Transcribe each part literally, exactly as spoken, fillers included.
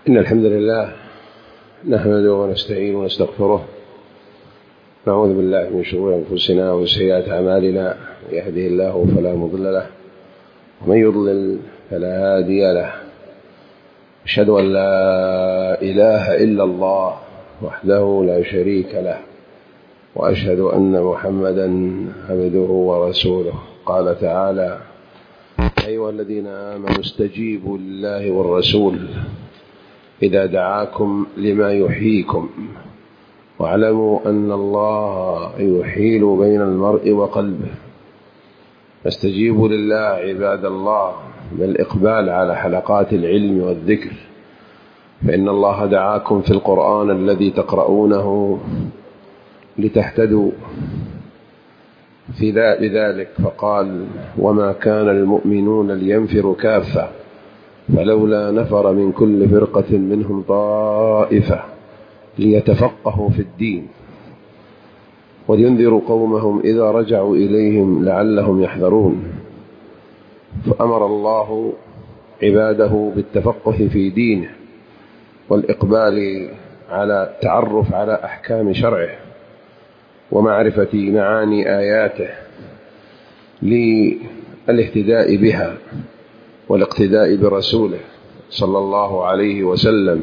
إن الحمد لله نحمده ونستعينه ونستغفره، نعوذ بالله من شرور أنفسنا وسيئات أعمالنا، يهده الله فلا مضل له ومن يضلل فلا هادي له. أشهد أن لا إله إلا الله وحده لا شريك له، وأشهد أن محمدا عبده ورسوله. قال تعالى: أيها الذين آمنوا استجيبوا لله والرسول إذا دعاكم لما يحييكم واعلموا أن الله يحيل بين المرء وقلبه. فاستجيبوا لله عباد الله بالإقبال على حلقات العلم والذكر، فإن الله دعاكم في القرآن الذي تقرؤونه لتهتدوا في ذلك، فقال: وما كان المؤمنون لينفروا كافة فلولا نفر من كل فرقة منهم طائفة ليتفقهوا في الدين ولينذروا قومهم إذا رجعوا إليهم لعلهم يحذرون. فأمر الله عباده بالتفقه في دينه والإقبال على التعرف على أحكام شرعه ومعرفة معاني آياته للاهتداء بها والاقتداء برسوله صلى الله عليه وسلم.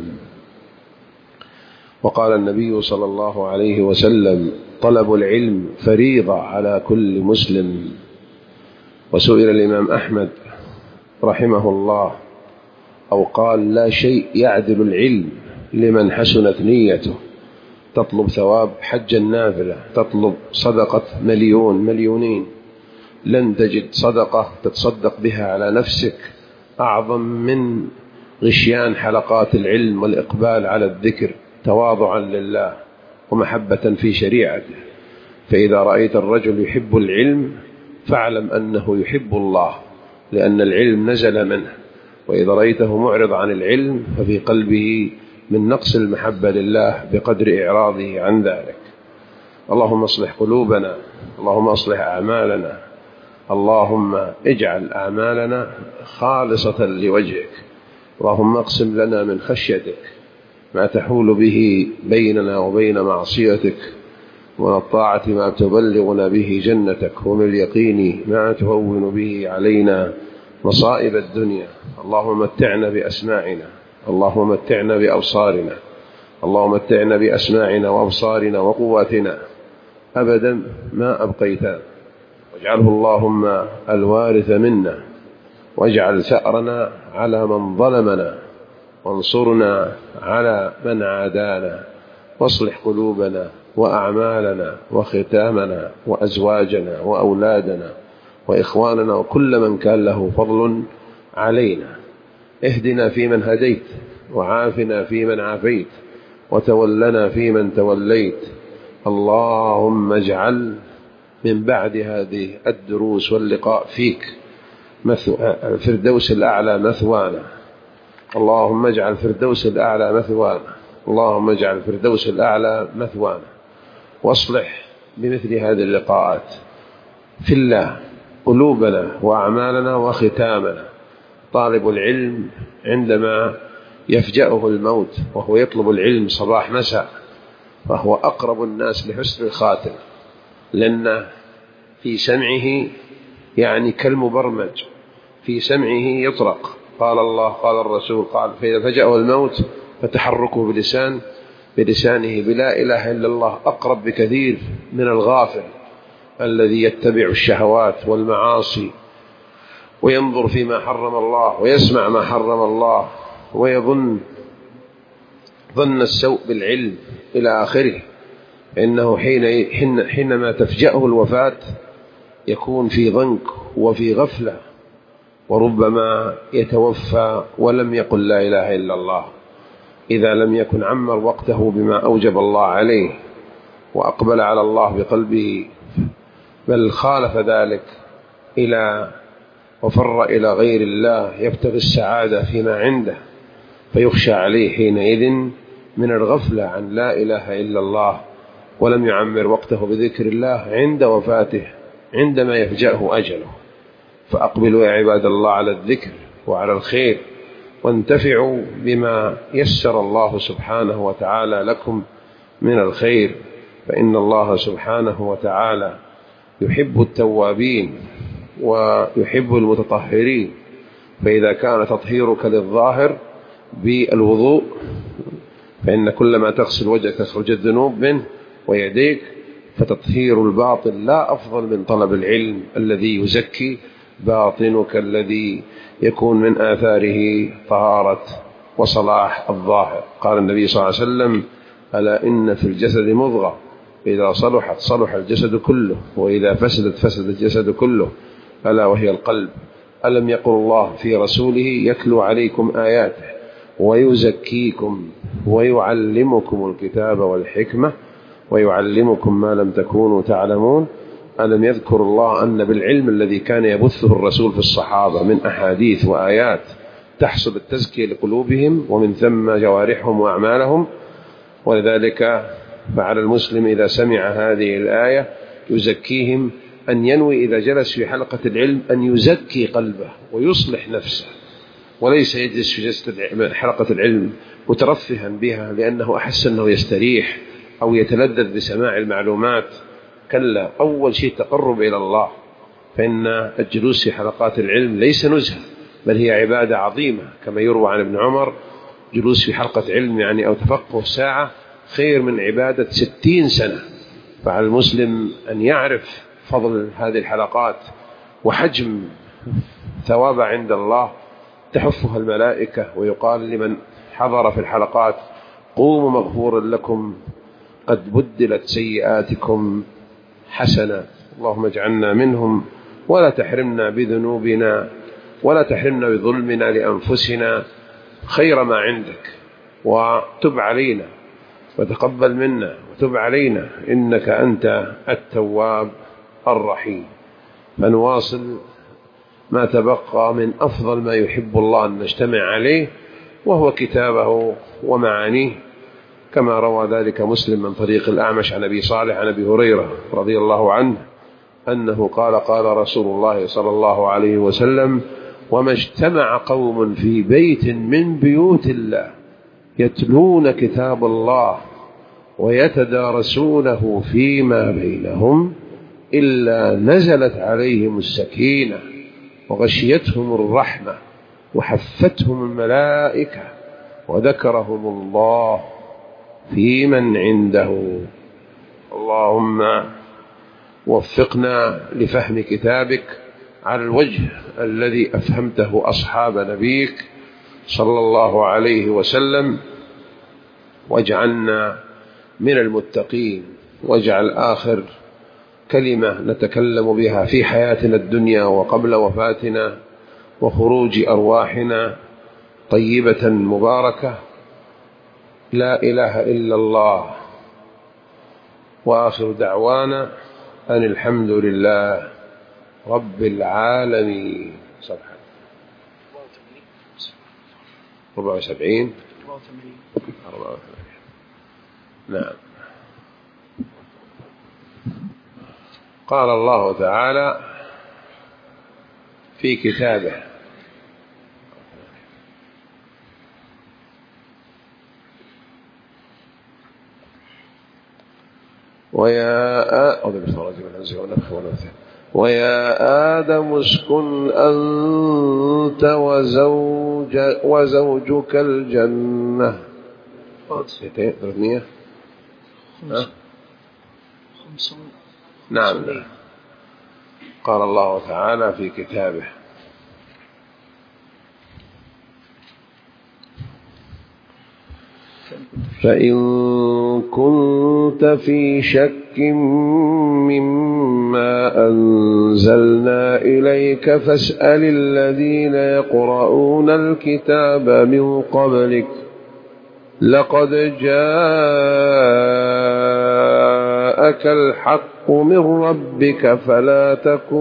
وقال النبي صلى الله عليه وسلم: طلب العلم فريضة على كل مسلم. وسئل الإمام أحمد رحمه الله أو قال: لا شيء يعدل العلم لمن حسنت نيته. تطلب ثواب حج النافلة، تطلب صدقة مليون مليونين، لن تجد صدقة تتصدق بها على نفسك أعظم من غشيان حلقات العلم والإقبال على الذكر تواضعا لله ومحبة في شريعته. فإذا رأيت الرجل يحب العلم فاعلم أنه يحب الله، لأن العلم نزل منه. وإذا رأيته معرض عن العلم ففي قلبه من نقص المحبة لله بقدر إعراضه عن ذلك. اللهم اصلح قلوبنا، اللهم اصلح أعمالنا، اللهم اجعل أعمالنا خالصة لوجهك، اللهم اقسم لنا من خشيتك ما تحول به بيننا وبين معصيتك، ومن الطاعة ما تبلغنا به جنتك، ومن اليقين ما تهون به علينا مصائب الدنيا. اللهم متعنا بأسماعنا، اللهم متعنا بأبصارنا، اللهم متعنا بأسماعنا وأبصارنا وقواتنا أبدا ما أبقيتنا، واجعله اللهم الوارث منا، واجعل ثأرنا على من ظلمنا، وانصرنا على من عادانا، واصلح قلوبنا وأعمالنا وختامنا وأزواجنا وأولادنا وإخواننا وكل من كان له فضل علينا. اهدنا فيمن هديت، وعافنا فيمن عافيت، وتولنا فيمن توليت. اللهم اجعل من بعد هذه الدروس واللقاء فيك الفردوس الأعلى مثوانا. اللهم اجعل الفردوس الأعلى مثوانا، اللهم اجعل الفردوس الأعلى مثوانا. واصلح بمثل هذه اللقاءات في الله قلوبنا وأعمالنا وختامنا. طالب العلم عندما يفجأه الموت وهو يطلب العلم صباح مساء فهو أقرب الناس لحسن الخاتم، لأن في سمعه يعني كالمبرمج، في سمعه يطرق. قال الله قال الرسول قال: فإذا فجأه الموت فتحركه بلسان بلسانه بلا إله إلا الله أقرب بكثير من الغافل الذي يتبع الشهوات والمعاصي وينظر فيما حرم الله ويسمع ما حرم الله ويظن ظن السوء بالعلم إلى آخره. إنه حين حينما تفجأه الوفاة يكون في ضنك وفي غفلة، وربما يتوفى ولم يقل لا إله إلا الله، إذا لم يكن عمر وقته بما أوجب الله عليه وأقبل على الله بقلبه، بل خالف ذلك إلى وفر إلى غير الله يبتغي السعادة فيما عنده، فيخشى عليه حينئذ من الغفلة عن لا إله إلا الله، ولم يعمر وقته بذكر الله عند وفاته عندما يفجأه أجله. فأقبلوا يا عباد الله على الذكر وعلى الخير وانتفعوا بما يسر الله سبحانه وتعالى لكم من الخير، فإن الله سبحانه وتعالى يحب التوابين ويحب المتطهرين. فإذا كان تطهيرك للظاهر بالوضوء، فإن كلما تغسل وجهك تخرج الذنوب منه ويديك، فتطهير الباطن لا أفضل من طلب العلم الذي يزكي باطنك الذي يكون من آثاره طهارة وصلاح الظاهر. قال النبي صلى الله عليه وسلم: ألا إن في الجسد مضغة إذا صلحت صلح الجسد كله، وإذا فسدت فسد الجسد كله، ألا وهي القلب. ألم يقل الله في رسوله: يتلو عليكم آياته ويزكيكم ويعلمكم الكتاب والحكمة ويعلمكم ما لم تكونوا تعلمون. ألم يذكر الله أن بالعلم الذي كان يبثه الرسول في الصحابة من أحاديث وآيات تحصل التزكية لقلوبهم ومن ثم جوارحهم وأعمالهم؟ ولذلك فعلى المسلم إذا سمع هذه الآية يزكيهم أن ينوي إذا جلس في حلقة العلم أن يزكي قلبه ويصلح نفسه، وليس يجلس في جلسة حلقة العلم مترفها بها لأنه أحس أنه يستريح أو يتلذذ بسماع المعلومات. كلا، أول شيء تقرب إلى الله، فإن الجلوس في حلقات العلم ليس نزهة بل هي عبادة عظيمة، كما يروى عن ابن عمر: جلوس في حلقة علم يعني أو تفقه ساعة خير من عبادة ستين سنة. فعلى المسلم أن يعرف فضل هذه الحلقات وحجم ثواب عند الله تحفها الملائكة، ويقال لمن حضر في الحلقات: قوموا مغفورا لكم قد بدلت سيئاتكم حسنة. اللهم اجعلنا منهم، ولا تحرمنا بذنوبنا، ولا تحرمنا بظلمنا لأنفسنا خير ما عندك، وتب علينا وتقبل منا وتب علينا إنك أنت التواب الرحيم. فنواصل ما تبقى من أفضل ما يحب الله أن نجتمع عليه، وهو كتابه ومعانيه، كما روى ذلك مسلم من طريق الأعمش عن أبي صالح عن أبي هريرة رضي الله عنه أنه قال: قال رسول الله صلى الله عليه وسلم: وما اجتمع قوم في بيت من بيوت الله يتلون كتاب الله ويتدارسونه فيما بينهم إلا نزلت عليهم السكينة وغشيتهم الرحمة وحفتهم الملائكة وذكرهم الله في من عنده. اللهم وفقنا لفهم كتابك على الوجه الذي أفهمته أصحاب نبيك صلى الله عليه وسلم، واجعلنا من المتقين، واجعل آخر كلمة نتكلم بها في حياتنا الدنيا وقبل وفاتنا وخروج أرواحنا طيبة مباركة: لا إله إلا الله. وآخر دعوانا أن الحمد لله رب العالمين. صفحة أربعة وسبعين. نعم. قال الله تعالى في كتابه: ويا ويا آدم اسكن أنت وزوج وزوجك الجنة. نعم. قال الله تعالى في كتابه: فإن كنت في شك مما أنزلنا إليك فاسأل الذين يقرؤون الكتاب من قبلك لقد جاءك الحق من ربك فلا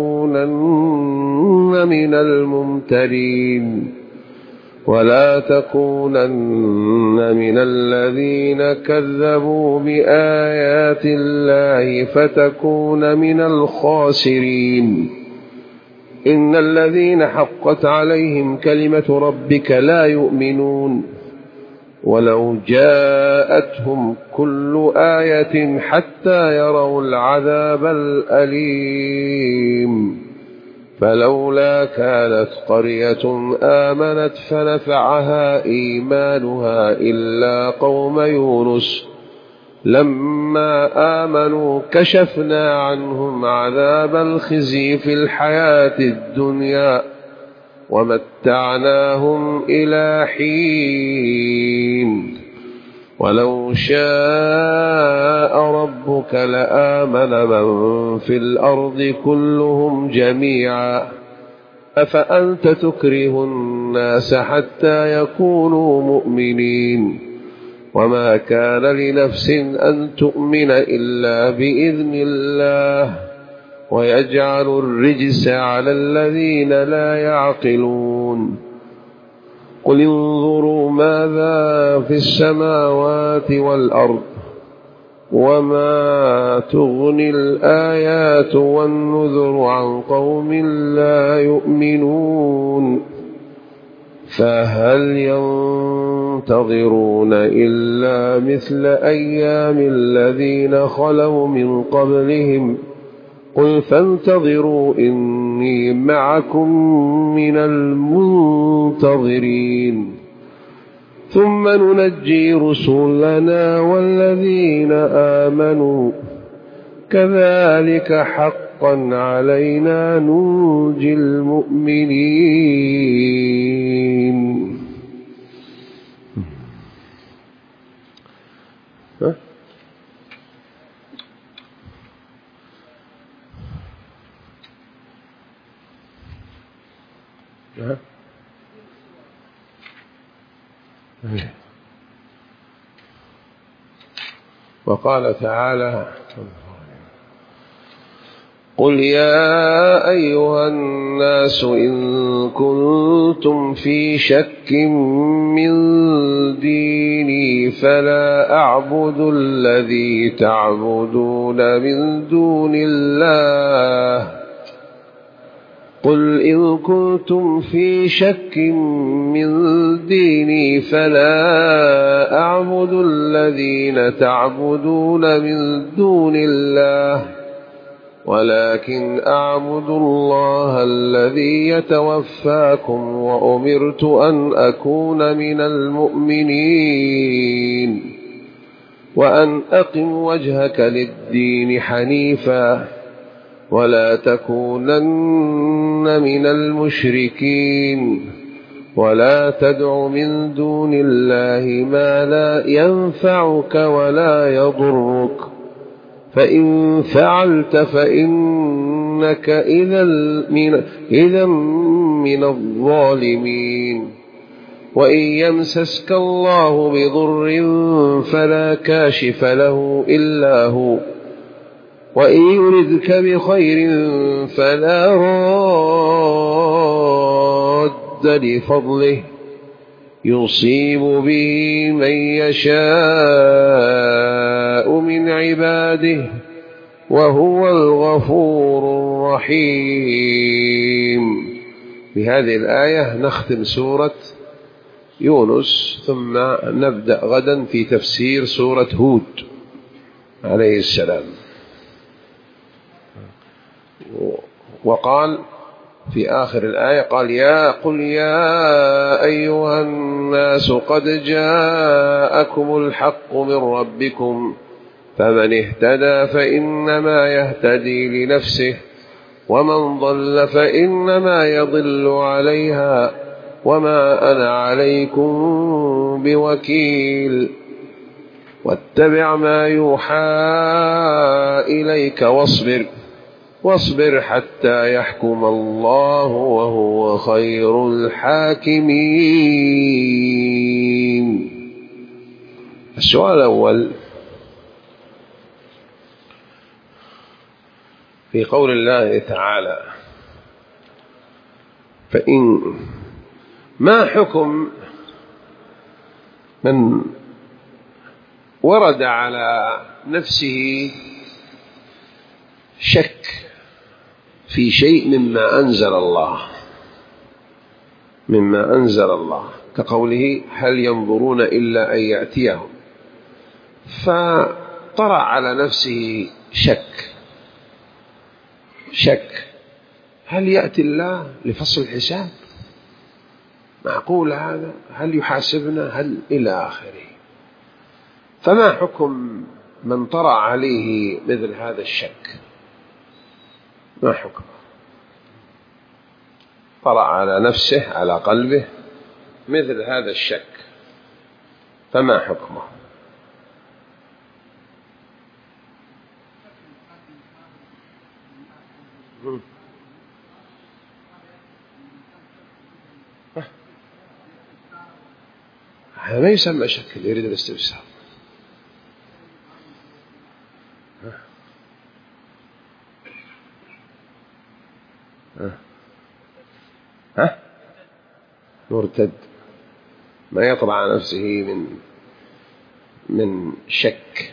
تكونن من الممترين ولا تكونن من الذين كذبوا بآيات الله فتكون من الخاسرين. إن الذين حقت عليهم كلمة ربك لا يؤمنون ولو جاءتهم كل آية حتى يروا العذاب الأليم فلولا كانت قرية آمنت فنفعها إيمانها إلا قوم يونس لما آمنوا كشفنا عنهم عذاب الخزي في الحياة الدنيا ومتعناهم إلى حين ولو شاء ربك لآمن من في الأرض كلهم جميعا أفأنت تكره الناس حتى يكونوا مؤمنين وما كان لنفس أن تؤمن إلا بإذن الله ويجعل الرجس على الذين لا يعقلون قل انظروا ماذا في السماوات والأرض وما تغني الآيات والنذر عن قوم لا يؤمنون فهل ينتظرون إلا مثل أيام الذين خلوا من قبلهم قل فانتظروا إني معكم من المنتظرين ثم ننجي رسلنا والذين آمنوا كذلك حقا علينا ننجي المؤمنين. ها؟ ها؟ وقال تعالى قل يا أيها الناس إن كنتم في شك من ديني فلا أعبد الذي تعبدون من دون الله قل إن كنتم في شك من ديني فلا أعبد الذين تعبدون من دون الله ولكن أعبد الله الذي يتوفاكم وأمرت أن أكون من المؤمنين وأن أقم وجهك للدين حنيفا ولا تكونن من المشركين ولا تدع من دون الله ما لا ينفعك ولا يضرك فإن فعلت فإنك إذا من, إذا من الظالمين وإن يمسسك الله بضر فلا كاشف له إلا هو وإن يردك بخير فلا راد لفضله يصيب به من يشاء من عباده وهو الغفور الرحيم. بهذه الآية نختم سورة يونس ثم نبدأ غدا في تفسير سورة هود عليه السلام. وقال في آخر الآية قال يا قل يا أيها الناس قد جاءكم الحق من ربكم فمن اهتدى فإنما يهتدي لنفسه ومن ضل فإنما يضل عليها وما أنا عليكم بوكيل واتبع ما يوحى إليك واصبر واصبر حتى يحكم الله وهو خير الحاكمين. السؤال الأول في قول الله تعالى فإن ما حكم من ورد على نفسه شك في شيء مما أنزل الله مما أنزل الله كقوله هل ينظرون إلا أن يأتيهم، فطرأ على نفسه شك شك هل يأتي الله لفصل الحساب؟ معقول هذا؟ هل يحاسبنا؟ هل إلى آخره. فما حكم من طرأ عليه مثل هذا الشك؟ ما حكمه؟ طرأ على نفسه على قلبه مثل هذا الشك، فما حكمه؟ هذا ما يسمى شك، يريد الاستفسار. ها ها مرتد ما يطلع على نفسه من من شك.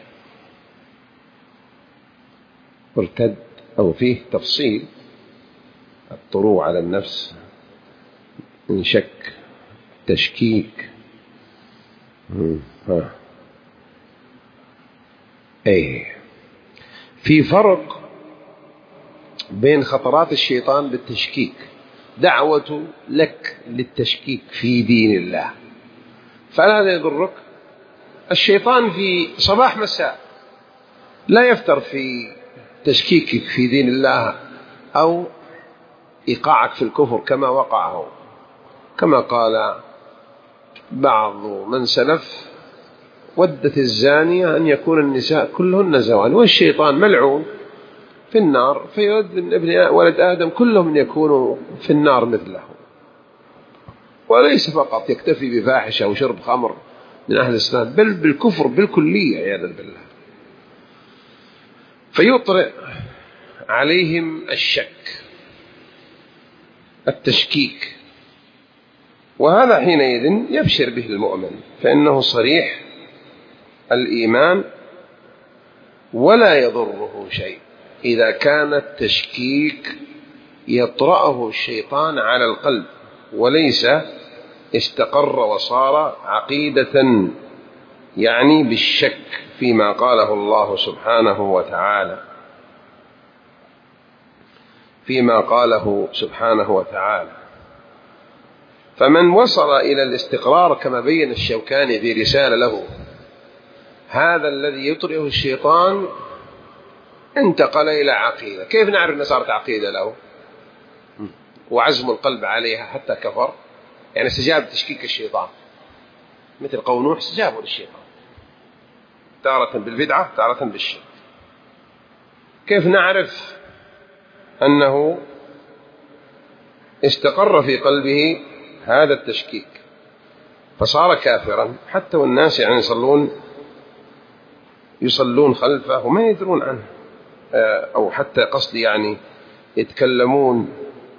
مرتد أو فيه تفصيل الطروع على النفس من شك تشكيك. ها أي في فرق بين خطرات الشيطان بالتشكيك. دعوة لك للتشكيك في دين الله فلا يضرك. الشيطان في صباح مساء لا يفتر في تشكيكك في دين الله أو إيقاعك في الكفر كما وقعه، كما قال بعض من سلف ودت الزانية أن يكون النساء كلهن زوان والشيطان ملعون في النار، فيود ابن ولد آدم كلهم يكونوا في النار مثله. وليس فقط يكتفي بفاحشة أو شرب خمر من أهل الإسلام، بل بالكفر بالكلية عياذا بالله. فيطرئ عليهم الشك التشكيك، وهذا حينئذ يبشر به المؤمن فإنه صريح الإيمان ولا يضره شيء إذا كان التشكيك يطرأه الشيطان على القلب وليس استقر وصار عقيدة، يعني بالشك فيما قاله الله سبحانه وتعالى فيما قاله سبحانه وتعالى. فمن وصل إلى الاستقرار كما بين الشوكاني في رسالة له هذا الذي يطرئه الشيطان انتقل إلى عقيدة. كيف نعرف أنها صارت عقيدة له وعزم القلب عليها حتى كفر؟ يعني استجاب تشكيك الشيطان مثل قوم نوح استجابوا للشيطان تارة بالبدعة تارة بالشرك. كيف نعرف أنه استقر في قلبه هذا التشكيك فصار كافرا حتى والناس يعني يصلون يصلون خلفه وما يدرون عنه، أو حتى قصدي يعني يتكلمون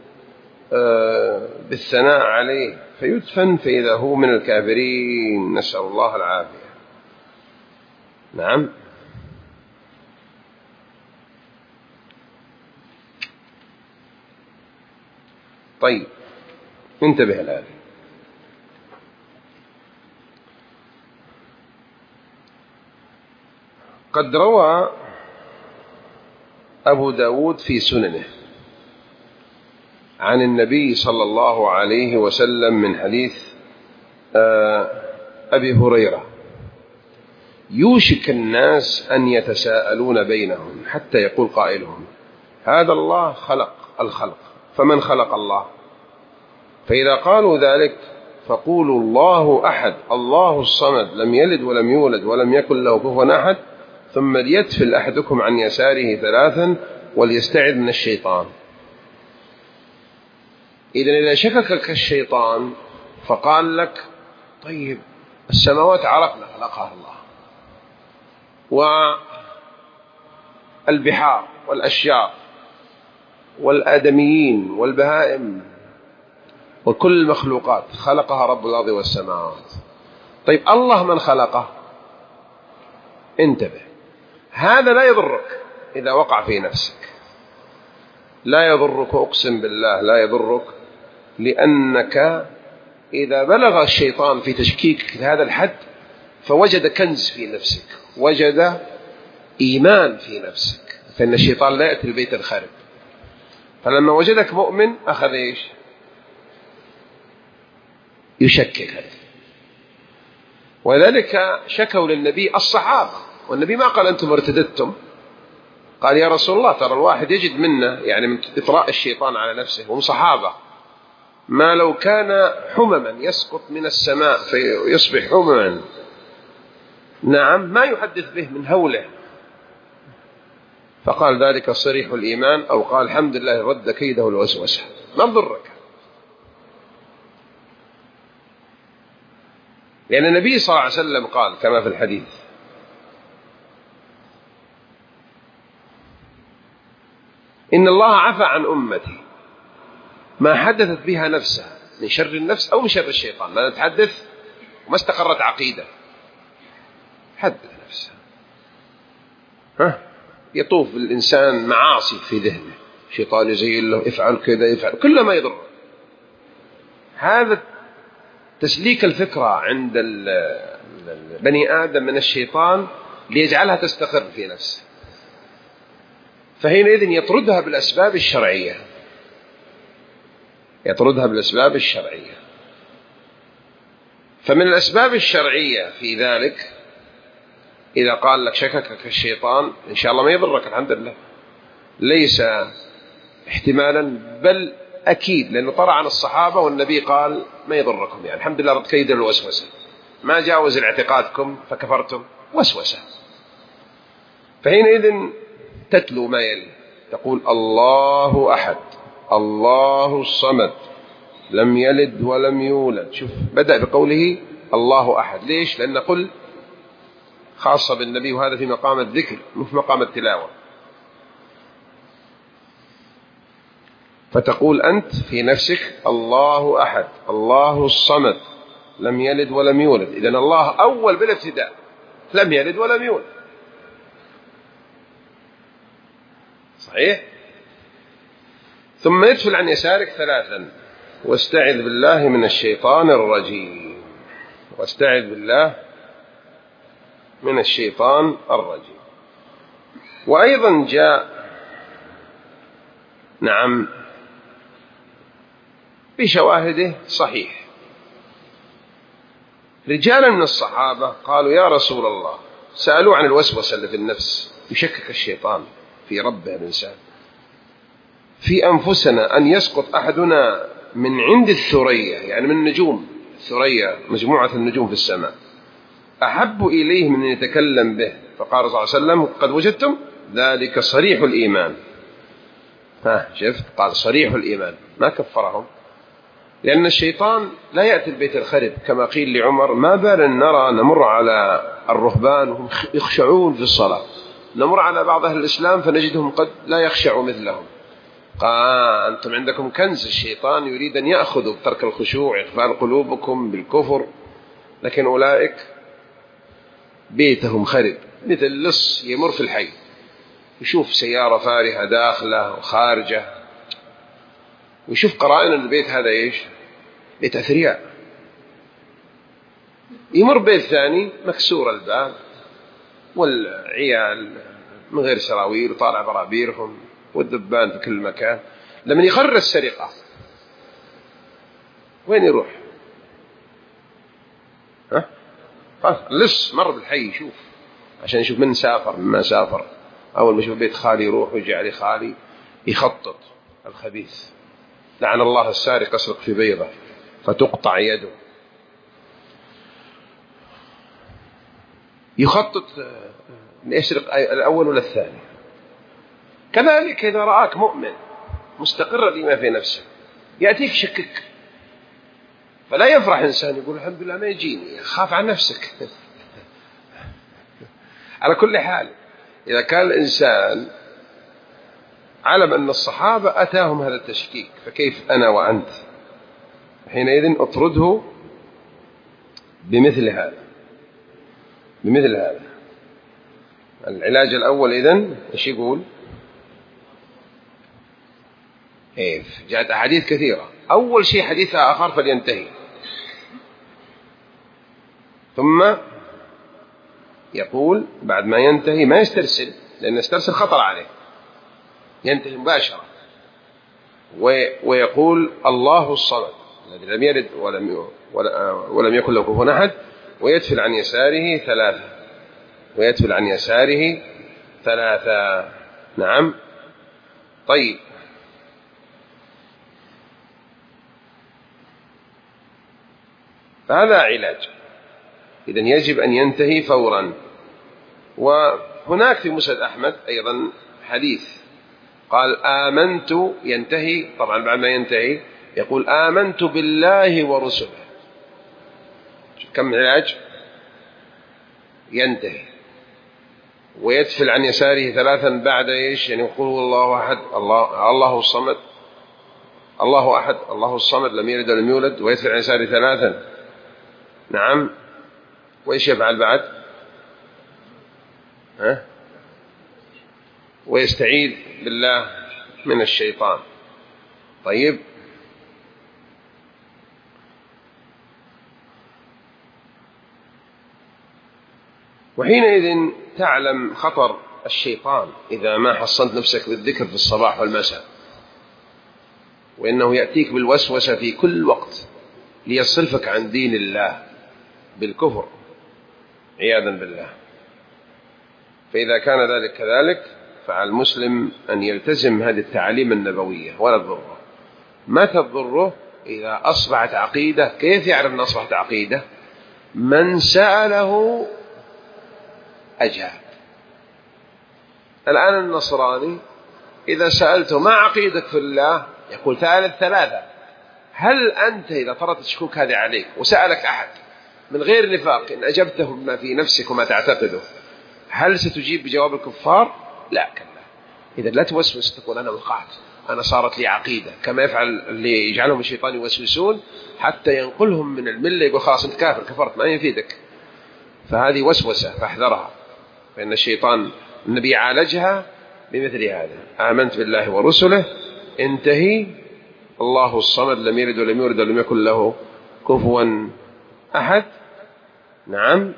بالثناء عليه فيدفن فإذا هو من الكافرين، نسأل الله العافية. نعم. طيب انتبه الآن. قد روى أبو داود في سننه عن النبي صلى الله عليه وسلم من حديث أبي هريرة يوشك الناس أن يتساءلون بينهم حتى يقول قائلهم هذا الله خلق الخلق فمن خلق الله؟ فإذا قالوا ذلك فقولوا الله أحد الله الصمد لم يلد ولم يولد ولم يكن له كفوا أحد، ثم ليتفل أحدكم عن يساره ثلاثا وليستعذ من الشيطان. إذن إذا شككك الشيطان فقال لك طيب السماوات عرفنا خلقها الله والبحار والأشجار والآدميين والبهائم وكل المخلوقات خلقها رب الأرض والسماوات. طيب الله من خلقه؟ انتبه، هذا لا يضرك إذا وقع في نفسك، لا يضرك، أقسم بالله لا يضرك، لأنك إذا بلغ الشيطان في تشكيك هذا الحد فوجد كنز في نفسك، وجد إيمان في نفسك، فإن الشيطان لا يأتي البيت الخارب. فلما وجدك مؤمن أخذ إيش؟ يشكك هذا. وذلك شكوا للنبي الصحابة، والنبي ما قال أنتم ارتدتم، قال يا رسول الله ترى الواحد يجد منا يعني من إطراء الشيطان على نفسه، وهم صحابة، ما لو كان حمما يسقط من السماء فيصبح حمما، نعم، ما يحدث به من هوله. فقال ذلك صريح الإيمان، أو قال الحمد لله رد كيده الوسوسة، ما ضرك. لأن النبي صلى الله عليه وسلم قال كما في الحديث: إن الله عفى عن أمتي ما حدثت بها نفسها من شر النفس أو من شر الشيطان. لا نتحدث وما استقرت عقيدة، حدث نفسها، ها يطوف الإنسان معاصي في ذهنه، شيطان يزين له افعل كذا يفعل كل ما يضر. هذا تسليك الفكرة عند بني آدم من الشيطان ليجعلها تستقر في نفسه، فحينئذ يطردها بالأسباب الشرعية، يطردها بالأسباب الشرعية. فمن الأسباب الشرعية في ذلك إذا قال لك شككك الشيطان إن شاء الله ما يضرك، الحمد لله، ليس احتمالا بل أكيد، لأنه طرأ عن الصحابة والنبي قال ما يضركم، يعني الحمد لله رد كيد الوسوسة، ما جاوز الاعتقادكم فكفرتم، وسوسة. فحينئذ تتلو ما يلي، تقول الله أحد الله الصمد لم يلد ولم يولد. شوف بدأ بقوله الله أحد، ليش؟ لأن قل خاصة بالنبي، وهذا في مقام الذكر مو في مقام التلاوة. فتقول أنت في نفسك الله أحد الله الصمد لم يلد ولم يولد، إذن الله أول بالابتداء، لم يلد ولم يولد، صحيح؟ ثم يدفل عن يسارك ثلاثا: واستعذ بالله من الشيطان الرجيم، واستعذ بالله من الشيطان الرجيم. وأيضا جاء نعم بشواهده صحيح رجالا من الصحابة قالوا يا رسول الله، سألوا عن الوسوسة اللي في النفس، يشكك الشيطان في ربه الإنسان، في أنفسنا أن يسقط أحدنا من عند الثريا، يعني من النجوم، الثريا مجموعة النجوم في السماء، أحب إليه من أن يتكلم به. فقال صلى الله عليه وسلم قد وجدتم ذلك صريح الإيمان. ها شفت، قال صريح الإيمان، ما كفرهم، لأن الشيطان لا يأتي البيت الخرب، كما قيل لعمر: ما بال نرى نمر على الرهبان وهم يخشعون في الصلاة، نمر على بعض أهل الإسلام فنجدهم قد لا يخشعوا مثلهم. قال أنتم عندكم كنز، الشيطان يريد أن يأخذوا بترك الخشوع، إغفال قلوبكم بالكفر، لكن أولئك بيتهم خرب، مثل لص يمر في الحي يشوف سيارة فارهة داخلة وخارجة، ويشوف قرائن البيت هذا إيش؟ بيت أثرياء. يمر بيت ثاني مكسور الباب والعيال من غير سراويل وطالع برابيرهم والدبان في كل مكان. لما يقرر السرقة وين يروح؟ ها؟ لص مر بالحي يشوف عشان يشوف من سافر من ما سافر. أول ما يشوف بيت خالي يروح ويجي عليه خالي يخطط الخبيث. لعن الله السارق يسرق في بيضة فتقطع يده. يخطط يسرق الأول ولا الثاني. كذلك إذا رآك مؤمن مستقر بما في نفسه يأتيك شكك، فلا يفرح إنسان يقول الحمد لله ما يجيني، خاف عن نفسك. على كل حال إذا كان الإنسان علم أن الصحابة أتاهم هذا التشكيك، فكيف أنا وأنت؟ حينئذ أطرده بمثل هذا بمثل هذا العلاج الأول. إذن إيش يقول؟ إيه جاءت أحاديث كثيرة. أول شيء حديث آخر فلينتهي، ثم يقول بعد ما ينتهي ما يسترسل، لأن يسترسل خطر عليه، ينتهي مباشرة ويقول الله الصمد الذي لم يلد ولم ولم يكن له كفوا أحد، ويتفل عن يساره ثلاثة، ويتفل عن يساره ثلاثة. نعم. طيب، فهذا علاج، إذن يجب أن ينتهي فورا. وهناك في مسند أحمد أيضا حديث قال آمنت، ينتهي طبعا بعد ما ينتهي يقول آمنت بالله ورسله. كم علاج؟ ينتهي ويتفل عن يساره ثلاثا بعد إيش؟ يعني يقول الله أحد، الله الله الصمد، الله أحد الله الصمد لم يلد ولم يولد، ويتفل عن يساره ثلاثا. نعم. وإيش يفعل بعد؟ ها؟ ويستعيذ بالله من الشيطان. طيب، وحينئذ تعلم خطر الشيطان إذا ما حصنت نفسك بالذكر في الصباح والمساء، وإنه يأتيك بالوسوسة في كل وقت ليصرفك عن دين الله بالكفر عياذا بالله. فإذا كان ذلك كذلك فعلى المسلم أن يلتزم هذه التعاليم النبوية ولا تضره. ما تضره إذا أصبحت عقيدة. كيف يعرف أن أصبحت عقيدة؟ من سأله أجاب. الآن النصراني إذا سألته ما عقيدك في الله يقول ثالث ثلاثة. هل أنت إذا طرت الشكوك هذه عليك وسألك أحد من غير نفاق إن أجبته بما في نفسك وما تعتقده، هل ستجيب بجواب الكفار؟ لا كلا. إذا لا توسوس تقول أنا وقعت، أنا صارت لي عقيدة، كما يفعل اللي يجعلهم الشيطان يوسوسون حتى ينقلهم من الملة، يقول خلاص أنت كافر كفرت ما يفيدك. فهذه وسوسة فاحذرها، فإن الشيطان النبي عالجها بمثل هذا: آمنت بالله ورسله، انتهي، الله الصمد لم يلد ولم يولد ولم يكن له كفوا أحد. نعم.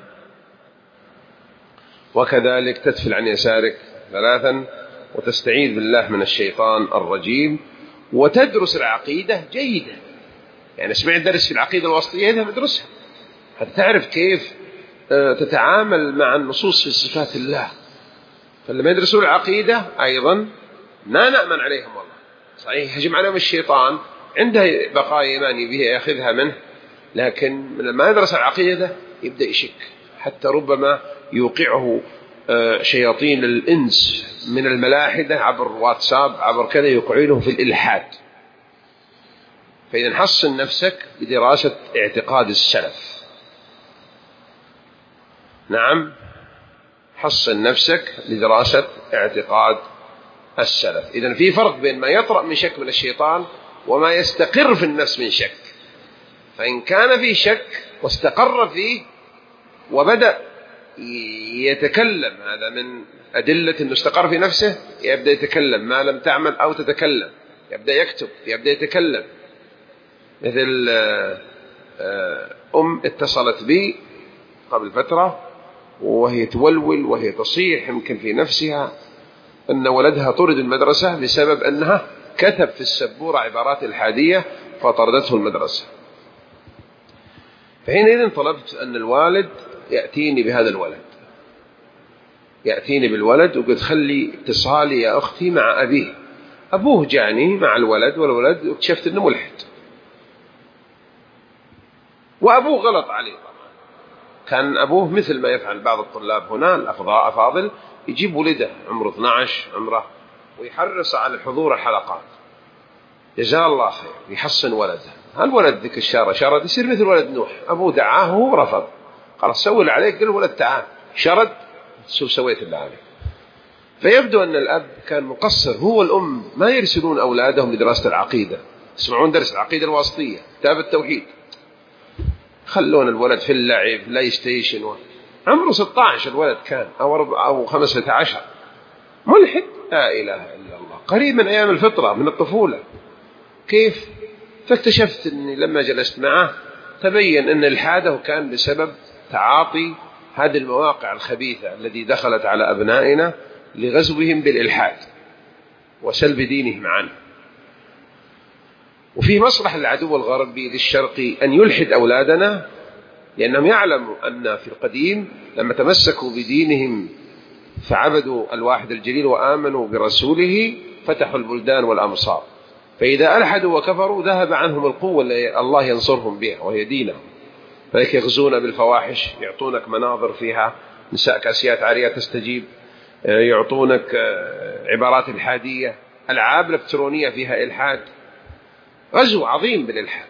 وكذلك تتفل عن يسارك ثلاثا وتستعيذ بالله من الشيطان الرجيم، وتدرس العقيدة جيدا. يعني سمعت درس في العقيدة الوسطية هذا ادرسها حتى تعرف كيف تتعامل مع النصوص في صفات الله. فلما يدرسوا العقيدة أيضا لا نأمن عليهم والله، صحيح هجم عليهم الشيطان عنده بقايا إيماني به يأخذها منه، لكن لما يدرس العقيدة يبدأ يشك، حتى ربما يوقعه شياطين الإنس من الملاحدة عبر واتساب عبر كذا يوقعونه في الإلحاد. فإذا حصن نفسك بدراسة اعتقاد السلف. نعم، حصن نفسك لدراسة اعتقاد السلف. إذن في فرق بين ما يطرأ من شك من الشيطان وما يستقر في النفس من شك. فإن كان في شك واستقر فيه وبدأ يتكلم، هذا من أدلة أنه استقر في نفسه، يبدأ يتكلم ما لم تعمل أو تتكلم، يبدأ يكتب، يبدأ يتكلم. مثل أم اتصلت بي قبل فترة وهي تولول وهي تصيح يمكن في نفسها أن ولدها طرد المدرسة بسبب أنها كتب في السبورة عبارات الحادية فطردته المدرسة. فحينئذ طلبت أن الوالد يأتيني بهذا الولد، يأتيني بالولد، وقلت خلي اتصالي يا أختي مع أبيه. أبوه جاني مع الولد، والولد اكتشفت أنه ملحد، وأبوه غلط عليه طبعا. كان أبوه مثل ما يفعل بعض الطلاب هنا الأفاضل، يجيب ولده عمره اثني عشر عمره ويحرص على حضور الحلقات، جزاه الله خير، يحصن ولده. هالولد ذيك الشارة شرد يصير مثل ولد نوح، أبوه دعاه وهو رفض، خلاص سوي اللي عليك، قال ولد تعال، شرد، شو سويت اللي عليك. فيبدو أن الأب كان مقصر، هو الأم ما يرسلون أولادهم لدراسة العقيدة، يسمعون درس العقيدة الواسطية كتاب التوحيد، خلون الولد في اللعب بلاي ستيشن و... عمره ستة عشر الولد كان أو, أو خمسة عشر، ملحد، لا إله إلا الله، قريب من أيام الفطرة من الطفولة. كيف؟ فاكتشفت أني لما جلست معه تبين أن إلحاده كان بسبب تعاطي هذه المواقع الخبيثة التي دخلت على أبنائنا لغزوهم بالإلحاد وسلب دينهم عنه. وفي مصلحة العدو الغربي للشرقي أن يلحد أولادنا، لأنهم يعلموا أن في القديم لما تمسكوا بدينهم فعبدوا الواحد الجليل وآمنوا برسوله فتحوا البلدان والأمصار، فإذا ألحدوا وكفروا ذهب عنهم القوة اللي الله ينصرهم بها وهي دينهم. فلك يغزون بالفواحش، يعطونك مناظر فيها نساء كاسيات عاريات تستجيب، يعطونك عبارات الحادية، ألعاب إلكترونية فيها إلحاد، غزو عظيم بالإلحاد.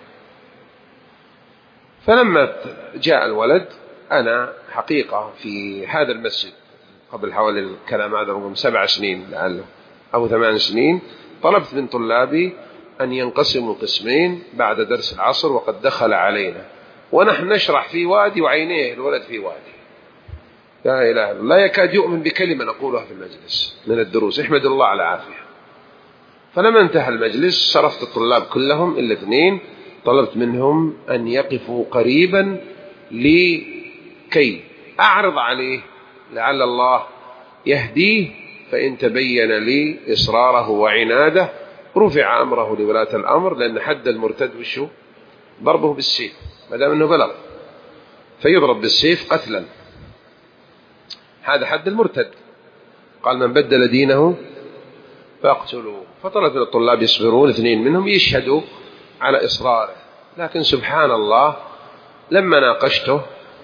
فلما جاء الولد أنا حقيقة في هذا المسجد قبل حوالي الكلام هذا رقم سبع سنين لعله أو ثمان سنين طلبت من طلابي أن ينقسموا قسمين بعد درس العصر وقد دخل علينا ونحن نشرح في وادي وعينيه الولد في وادي، لا إله إلا الله، لا يكاد يؤمن بكلمة نقولها في المجلس من الدروس، احمد الله على عافية. فلما انتهى المجلس صرفت الطلاب كلهم إلا اثنين، طلبت منهم أن يقفوا قريبا لكي أعرض عليه لعل الله يهديه، فإن تبين لي إصراره وعناده رفع أمره لولاة الأمر، لأن حد المرتد وشو؟ ضربه بالسيف ما دام أنه بلغ، فيضرب بالسيف قتلا، هذا حد المرتد. قال من بدل دينه فاقتلوه. فطلب من الطلاب يصبرون، اثنين منهم يشهدوا على إصراره. لكن سبحان الله لما ناقشته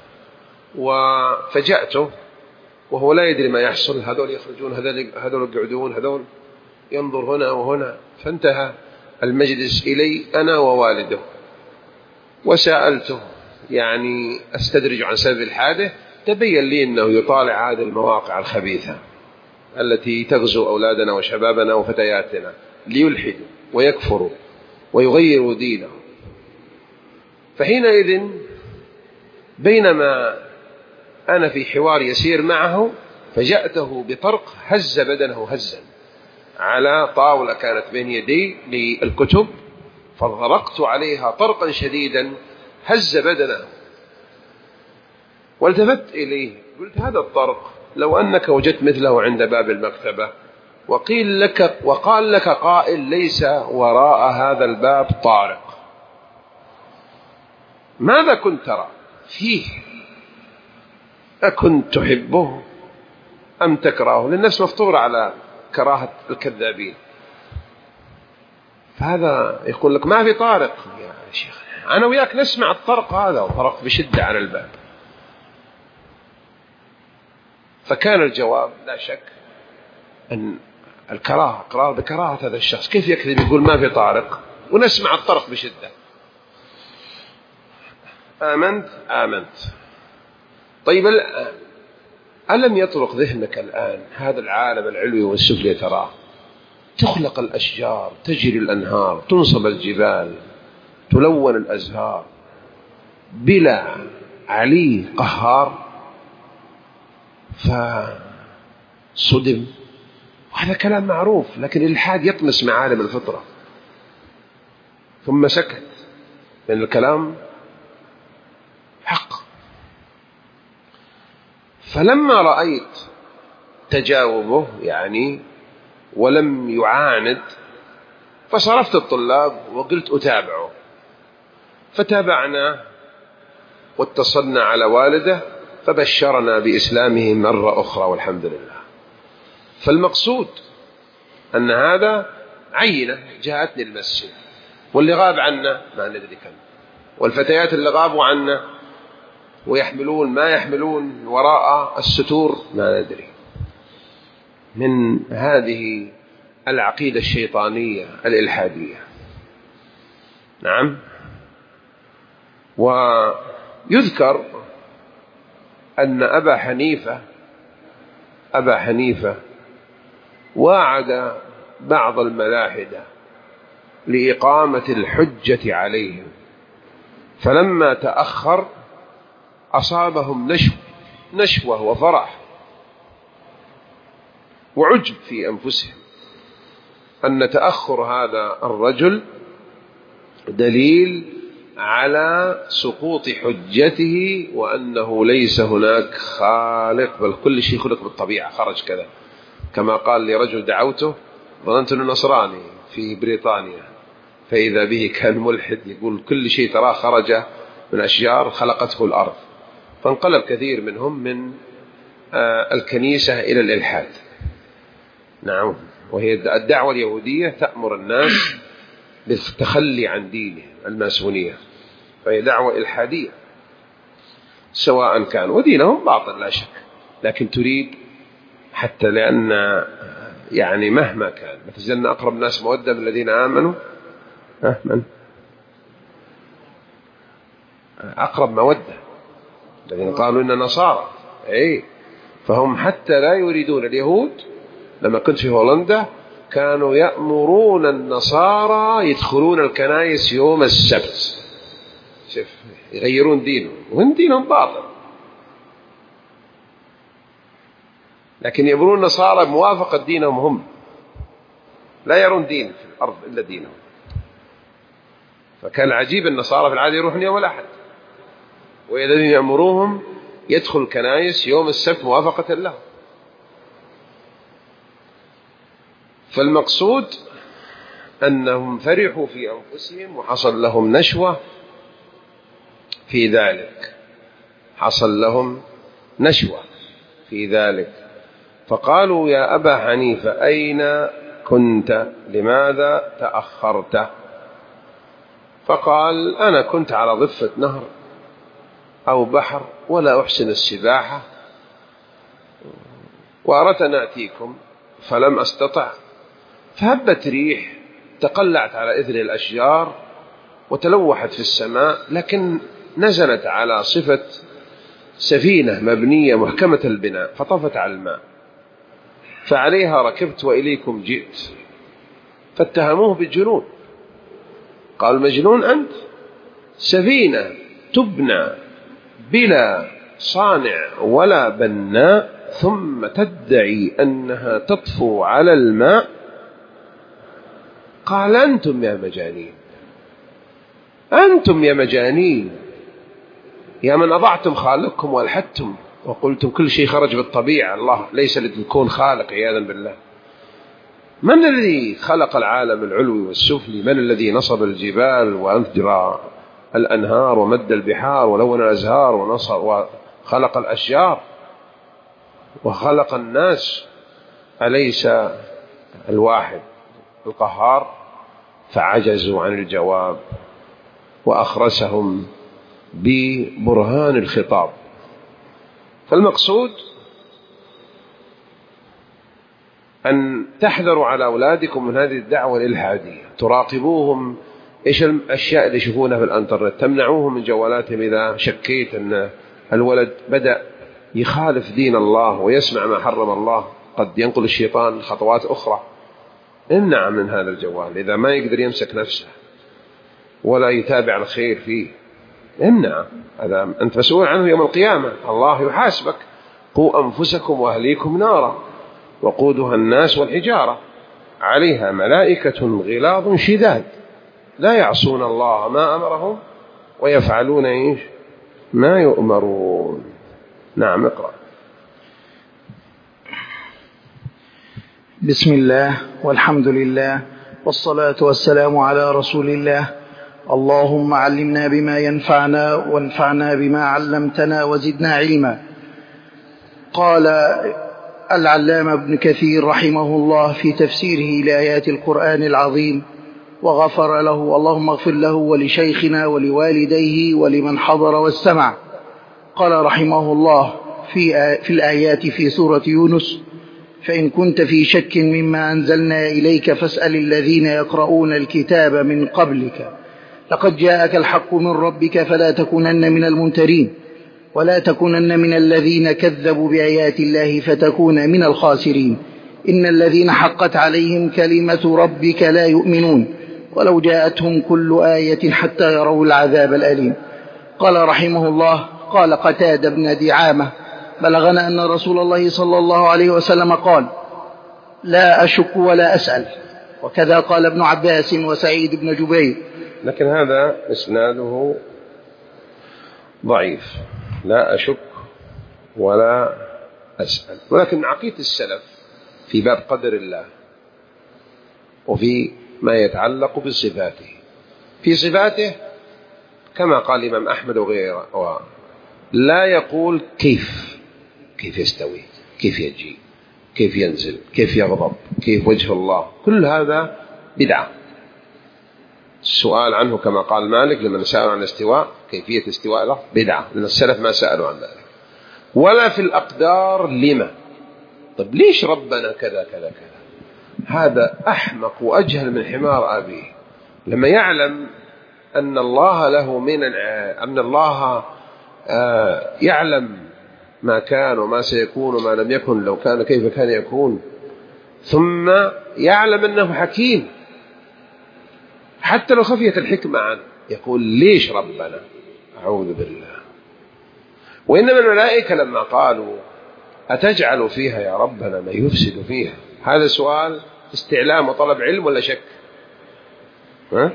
وفجأته وهو لا يدري ما يحصل، هذول يخرجون هذول يقعدون هذول ينظر هنا وهنا، فانتهى المجلس إلي أنا ووالده وسألته يعني أستدرج عن سبب الحادث، تبين لي أنه يطالع هذه المواقع الخبيثة التي تغزو أولادنا وشبابنا وفتياتنا ليلحدوا ويكفروا ويغيروا دينهم. فحينئذ بينما أنا في حوار يسير معه فجأته بطرق هز بدنه هزا على طاولة كانت بين يدي للكتب، فضرقت عليها طرقا شديدا هز بدنه، والتفت إليه قلت هذا الطرق لو أنك وجدت مثله عند باب المكتبة وقيل لك وقال لك قائل ليس وراء هذا الباب طارق، ماذا كنت ترى فيه؟ أكنت تحبه أم تكرهه؟ للنفس مفطورة على كراهة الكذابين. فهذا يقول لك ما في طارق يا شيخ، أنا وياك نسمع الطرق هذا، وطرق بشدة على الباب. فكان الجواب لا شك أن الكراهة قرار بكراهة هذا الشخص، كيف يكذب يقول ما في طارق ونسمع الطرق بشدة؟ آمنت آمنت. طيب الآن ألم يطرق ذهنك الآن هذا العالم العلوي والسفلي تراه؟ تخلق الأشجار، تجري الأنهار، تنصب الجبال، تلون الأزهار بلا علي قهار، فصدم. وهذا كلام معروف، لكن الإلحاد يطمس معالم الفطرة. ثم سكت، لأن الكلام حق. فلما رأيت تجاوبه يعني ولم يعاند فصرفت الطلاب وقلت أتابعه، فتابعنا واتصلنا على والده فبشرنا بإسلامه مرة أخرى والحمد لله. فالمقصود أن هذا عينة جاءتني المسجد، واللي غاب عنا ما ندري كم، والفتيات اللي غابوا عنا ويحملون ما يحملون وراء الستور ما ندري، من هذه العقيدة الشيطانية الإلحادية. نعم. ويذكر أن أبا حنيفة أبا حنيفة واعد بعض الملاحدة لإقامة الحجة عليهم، فلما تأخر أصابهم نشو نشوة وفرح وعجب في أنفسهم أن تأخر هذا الرجل دليل على سقوط حجته وأنه ليس هناك خالق، بل كل شيء خلق بالطبيعة، خرج كذا. كما قال لرجل دعوته ظننت أنه نصراني في بريطانيا فإذا به كان ملحد، يقول كل شيء تراه خرج من أشجار خلقته الأرض. فانقلب كثير منهم من الكنيسة إلى الإلحاد. نعم، وهي الدعوة اليهودية تأمر الناس بالتخلي عن دينه الماسونية، فهي دعوة إلحادية سواء كان، ودينهم باطل لا شك، لكن تريد حتى لأن يعني مهما كان لتجدن أقرب الناس مودة من الذين آمنوا. ها من أقرب مودة؟ الذين قالوا إن نصارى. أي فهم حتى لا يريدون. اليهود لما كنت في هولندا كانوا يأمرون النصارى يدخلون الكنائس يوم السبت، شوف يغيرون دينهم، وهم دينهم باطل، لكن يأمرون النصارى بموافقة دينهم هم، لا يرون دين في الأرض إلا دينهم. فكان عجيب النصارى في العادة يروحون يوم الأحد، وإذا يأمروهم يدخل الكنائس يوم السبت موافقة له. فالمقصود أنهم فرحوا في أنفسهم وحصل لهم نشوة في ذلك، حصل لهم نشوة في ذلك. فقالوا يا أبا حنيفة أين كنت؟ لماذا تأخرت؟ فقال أنا كنت على ضفة نهر أو بحر ولا أحسن السباحة، وأردت أن أتيكم فلم أستطع، فهبت ريح تقلعت على إثر الأشجار وتلوحت في السماء، لكن نزلت على صفة سفينة مبنية محكمة البناء فطفت على الماء، فعليها ركبت وإليكم جئت. فاتهموه بالجنون، قال مجنون أنت؟ سفينة تبنى بلا صانع ولا بناء ثم تدعي أنها تطفو على الماء؟ قال أنتم يا مجانين، أنتم يا مجانين، يا من أضعتم خالقكم والحدتم وقلتم كل شيء خرج بالطبيعة، الله ليس للكون خالق عياذا بالله. من الذي خلق العالم العلوي والسفلي؟ من الذي نصب الجبال وأنجرى الأنهار ومد البحار ولون الأزهار ونصر وخلق الأشجار وخلق الناس؟ أليس الواحد القهار؟ فعجزوا عن الجواب وأخرسهم ببرهان الخطاب. فالمقصود أن تحذروا على أولادكم من هذه الدعوة الإلحادية، تراقبوهم إيش الأشياء اللي يشوفونها في الأنترنت، تمنعوهم من جوالاتهم إذا شكيت أن الولد بدأ يخالف دين الله ويسمع ما حرم الله، قد ينقل الشيطان خطوات أخرى. امنع من هذا الجوال إذا ما يقدر يمسك نفسه ولا يتابع الخير فيه، امنع، هذا أنت مسؤول عنه يوم القيامة، الله يحاسبك. قوا أنفسكم وأهليكم نارا وقودها الناس والحجارة عليها ملائكة غلاظ شداد لا يعصون الله ما أمرهم ويفعلون إيش ما يؤمرون. نعم اقرأ. بسم الله والحمد لله والصلاة والسلام على رسول الله. اللهم علمنا بما ينفعنا وانفعنا بما علمتنا وزدنا علما. قال العلامة ابن كثير رحمه الله في تفسيره لآيات القرآن العظيم وغفر له، اللهم اغفر له ولشيخنا ولوالديه ولمن حضر واستمع. قال رحمه الله في, في الآيات في سورة يونس: فإن كنت في شك مما أنزلنا إليك فاسأل الذين يقرؤون الكتاب من قبلك لقد جاءك الحق من ربك فلا تكونن من الممترين ولا تكونن من الذين كذبوا بآيات الله فتكون من الخاسرين. إن الذين حقت عليهم كلمة ربك لا يؤمنون ولو جاءتهم كل آية حتى يروا العذاب الأليم. قال رحمه الله: قال قتادة بن دعامة: بلغنا أن رسول الله صلى الله عليه وسلم قال: لا أشك ولا أسأل، وكذا قال ابن عباس وسعيد بن جبير. لكن هذا إسناده ضعيف، لا أشك ولا أسأل. ولكن عقيدة السلف في باب قدر الله وفي ما يتعلق بصفاته، في صفاته كما قال الإمام أحمد وغيره، لا يقول كيف كيف يستوي، كيف يجي، كيف ينزل، كيف يغضب، كيف وجه الله، كل هذا بدعة. السؤال عنه كما قال مالك لمن سأل عن الاستواء، كيفية استواء له، بدعة، لأن السلف ما سألوا عن ذلك. ولا في الأقدار لما، طب ليش ربنا كذا كذا كذا، هذا أحمق وأجهل من حمار أبيه. لما يعلم أن الله له من أن الله يعلم ما كان وما سيكون وما لم يكن، لو كان كيف كان يكون، ثم يعلم أنه حكيم حتى لو خفيت الحكمة عنه، يقول ليش ربنا، أعوذ بالله. وإنما الملائكة لما قالوا أتجعل فيها يا ربنا ما يفسد فيها، هذا سؤال استعلام وطلب علم ولا شك؟ ها؟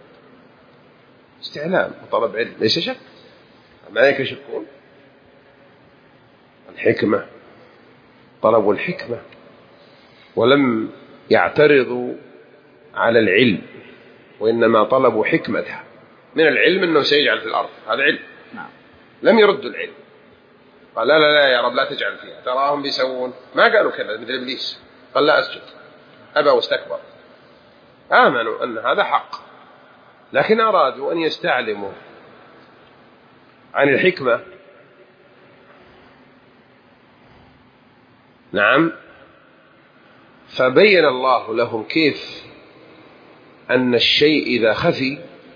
استعلام وطلب علم ليس شك. الملائكة يشكون الحكمة، طلبوا الحكمة ولم يعترضوا على العلم، وإنما طلبوا حكمتها. من العلم أنه سيجعل في الأرض، هذا علم، لم يردوا العلم. قال لا لا لا يا رب لا تجعل فيها، تراهم بيسوون، ما قالوا كذا مثل إبليس، قال لا أسجد، أبى واستكبر. آمنوا أن هذا حق، لكن أرادوا أن يستعلموا عن الحكمة. نعم، فبين الله لهم كيف أن الشيء إذا خفي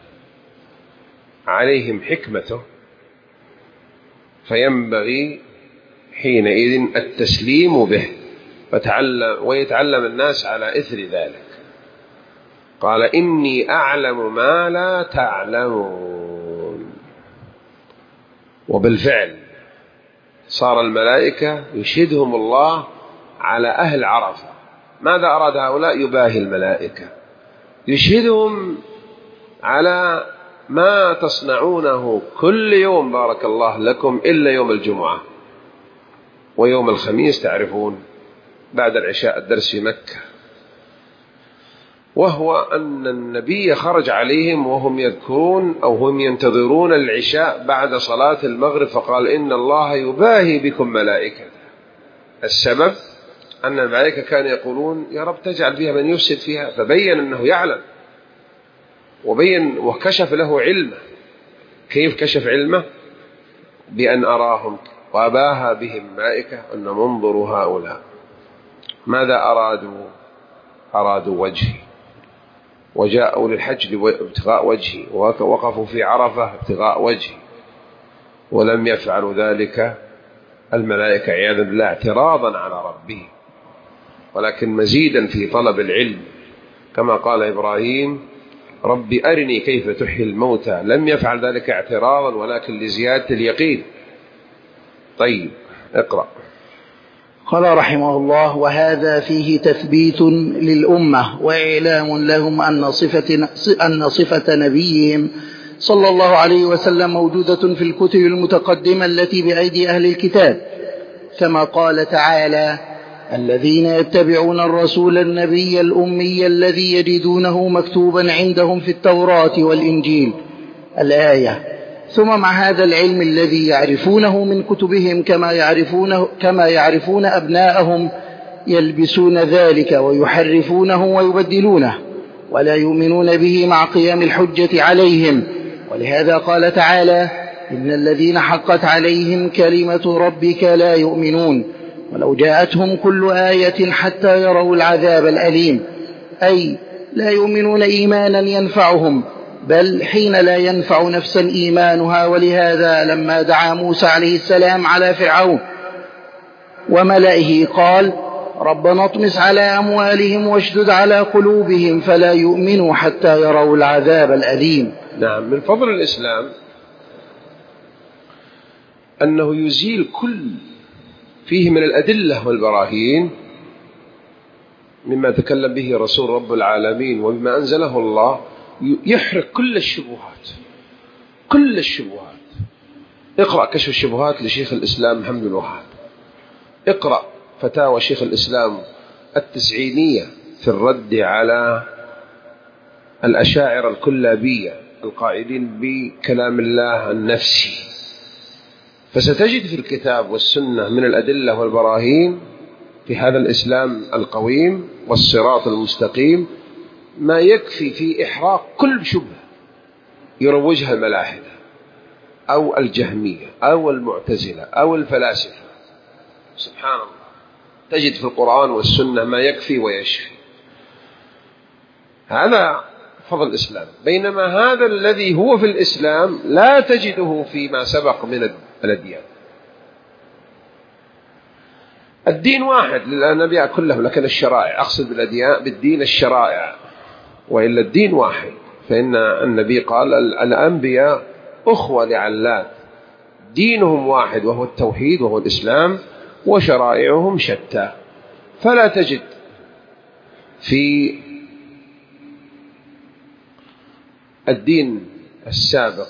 عليهم حكمته فينبغي حينئذ التسليم به، فتعلم ويتعلم الناس على إثر ذلك. قال إني أعلم ما لا تعلمون. وبالفعل صار الملائكة يشهدهم الله على أهل عرفة. ماذا أراد هؤلاء؟ يباهي الملائكة، يشهدهم على ما تصنعونه كل يوم بارك الله لكم إلا يوم الجمعة ويوم الخميس، تعرفون بعد العشاء الدرس في مكة، وهو أن النبي خرج عليهم وهم يذكرون أو هم ينتظرون العشاء بعد صلاة المغرب، فقال إن الله يباهي بكم ملائكة. السبب أن الملائكة كانوا يقولون يا رب تجعل فيها من يفسد فيها، فبين أنه يعلم وبين وكشف له علمه. كيف كشف علمه؟ بأن أراهم وأباها بهم الملائكة أن منظروا هؤلاء ماذا أرادوا؟ أرادوا وجهي، وجاءوا للحج ابتغاء وجهي، ووقفوا في عرفة ابتغاء وجهي، ولم يفعلوا ذلك الملائكة عياذا بالله اعتراضا على ربهم، ولكن مزيدا في طلب العلم، كما قال إبراهيم رب أرني كيف تحيي الموتى، لم يفعل ذلك اعتراضا ولكن لزيادة اليقين. طيب اقرأ. قال رحمه الله: وهذا فيه تثبيت للأمة وإعلام لهم أن صفة, أن صفة نبيهم صلى الله عليه وسلم موجودة في الكتب المتقدمة التي بأيدي أهل الكتاب، كما قال تعالى: الذين يتبعون الرسول النبي الأمي الذي يجدونه مكتوبا عندهم في التوراة والإنجيل، الآية. ثم مع هذا العلم الذي يعرفونه من كتبهم كما يعرفونه كما يعرفون أبناءهم، يلبسون ذلك ويحرفونه ويبدلونه ولا يؤمنون به مع قيام الحجة عليهم. ولهذا قال تعالى: إن الذين حقت عليهم كلمة ربك لا يؤمنون ولو جاءتهم كل آية حتى يروا العذاب الأليم، أي لا يؤمنون إيمانا ينفعهم، بل حين لا ينفع نفسا إيمانها. ولهذا لما دعا موسى عليه السلام على فرعون وملئه قال: ربنا اطمس على أموالهم واشدد على قلوبهم فلا يؤمنوا حتى يروا العذاب الأليم. نعم، من فضل الإسلام أنه يزيل كل فيه من الأدلة والبراهين مما تكلم به رسول رب العالمين ومما أنزله الله يحرق كل الشبهات، كل الشبهات. اقرأ كشف الشبهات لشيخ الإسلام محمد بن الوهاب، اقرأ فتاوى شيخ الإسلام التسعينية في الرد على الأشاعرة الكلابية القائلين بكلام الله النفسي، فستجد في الكتاب والسنة من الأدلة والبراهين في هذا الإسلام القويم والصراط المستقيم ما يكفي في إحراق كل شبهة يروجها الملاحدة أو الجهمية أو المعتزلة أو الفلاسفة. سبحان الله، تجد في القرآن والسنة ما يكفي ويشفي. هذا فضل الإسلام، بينما هذا الذي هو في الإسلام لا تجده فيما سبق من الأديان. الدين واحد للأنبياء كلهم، لكن الشرائع، أقصد بالأديان بالدين الشرائع، وإلا الدين واحد. فإن النبي قال الأنبياء أخوة لعلات، دينهم واحد وهو التوحيد وهو الإسلام، وشرائعهم شتى. فلا تجد في الدين السابق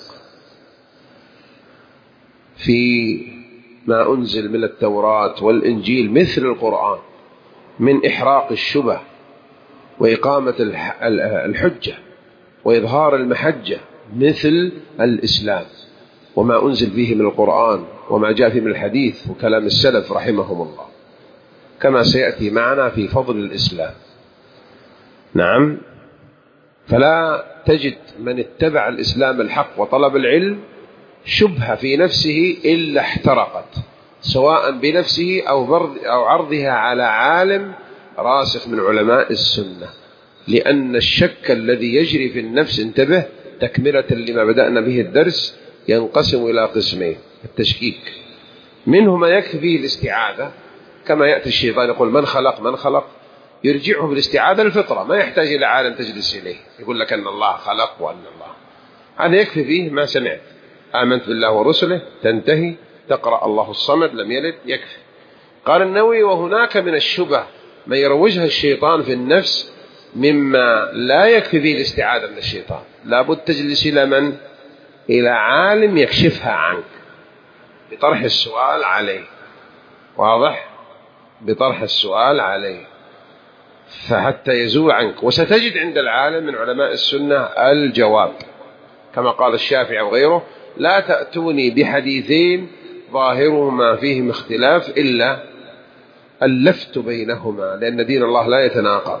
في ما أنزل من التوراة والإنجيل مثل القرآن من إحراق الشبه وإقامة الحجة وإظهار المحجة مثل الإسلام وما أنزل فيه من القرآن وما جاء فيه من الحديث وكلام السلف رحمهم الله، كما سيأتي معنا في فضل الإسلام. نعم، فلا تجد من اتبع الإسلام الحق وطلب العلم شبهة في نفسه إلا احترقت، سواء بنفسه أو أو عرضها على عالم راسخ من علماء السنة، لأن الشك الذي يجري في النفس، انتبه تكملة لما بدأنا به الدرس، ينقسم إلى قسمين: التشكيك منه ما يكفي فيه الاستعاذة، كما يأتي الشيطان يقول من خلق من خلق، يرجعه بالاستعاذة الفطرة، ما يحتاج إلى عالم تجلس إليه يقول لك أن الله خلق وأن الله، هذا يكفي فيه ما سمعت، آمنت بالله ورسله، تنتهي، تقرأ الله الصمد لم يلد، يكفي. قال النووي: وهناك من الشبه ما يروجها الشيطان في النفس مما لا يكفي فيه الاستعاذة من الشيطان، لابد تجلس إلى من؟ إلى عالم يكشفها عنك بطرح السؤال عليه، واضح؟ بطرح السؤال عليه فحتى يزول عنك، وستجد عند العالم من علماء السنة الجواب، كما قال الشافعي وغيره: لا تأتوني بحديثين ظاهرهما فيهم اختلاف إلا ألفت بينهما، لأن دين الله لا يتناقض.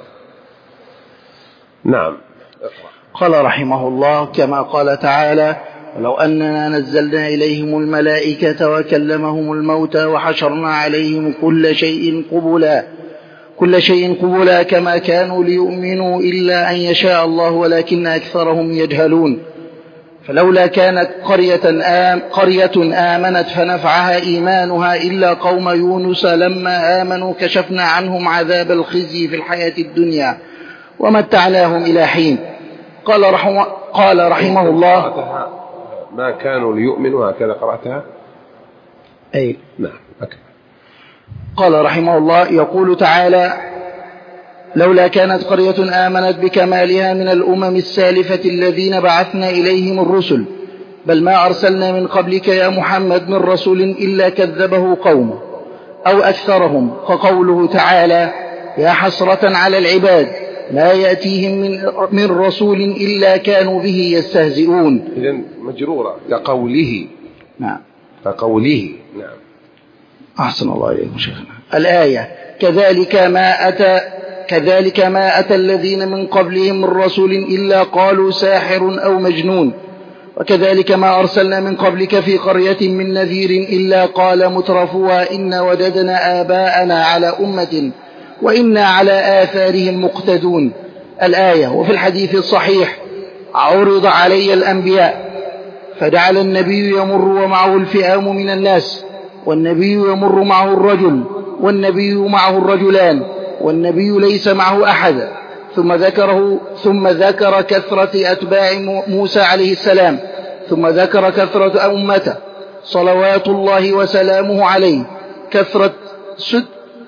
نعم. قال رحمه الله: كما قال تعالى: ولو أننا نزلنا إليهم الملائكة وكلمهم الموتى وحشرنا عليهم كل شيء قبلا كل شيء قبلا كما كانوا ليؤمنوا إلا أن يشاء الله ولكن أكثرهم يجهلون. فلولا كانت قرية, آم قرية آمنت فنفعها إيمانها إلا قوم يونس لما آمنوا كشفنا عنهم عذاب الخزي في الحياة الدنيا ومتعناهم إلى حين. قال رحمه, قال رحمه الله: ما كانوا ليؤمنوا، هكذا قرأتها؟ أي نعم. أكبر. قال رحمه الله: يقول تعالى: لولا كانت قرية آمنت بكمالها من الأمم السالفة الذين بعثنا إليهم الرسل، بل ما أرسلنا من قبلك يا محمد من رسول إلا كذبه قومه أو أكثرهم. فقوله تعالى: يا حسرة على العباد ما يأتيهم من, من رسول إلا كانوا به يستهزئون. إذن مجرورة كقوله. نعم. كقوله. نعم. أحسن الله إليكم شيخنا. الآية: كذلك ما أتى كذلك ما أتى الذين من قبلهم من رسول إلا قالوا ساحر أو مجنون، وكذلك ما أرسلنا من قبلك في قرية من نذير إلا قال مترفوها إنا وجدنا آباءنا على أمة وإنا على آثارهم مقتدون. الآية. وفي الحديث الصحيح: عرض علي الأنبياء فجعل النبي يمر ومعه الفئام من الناس، والنبي يمر معه الرجل، والنبي معه الرجلان، والنبي ليس معه أحد، ثم ذكره ثم ذكر كثرة أتباع موسى عليه السلام، ثم ذكر كثرة أمته صلوات الله وسلامه عليه، كثرة سد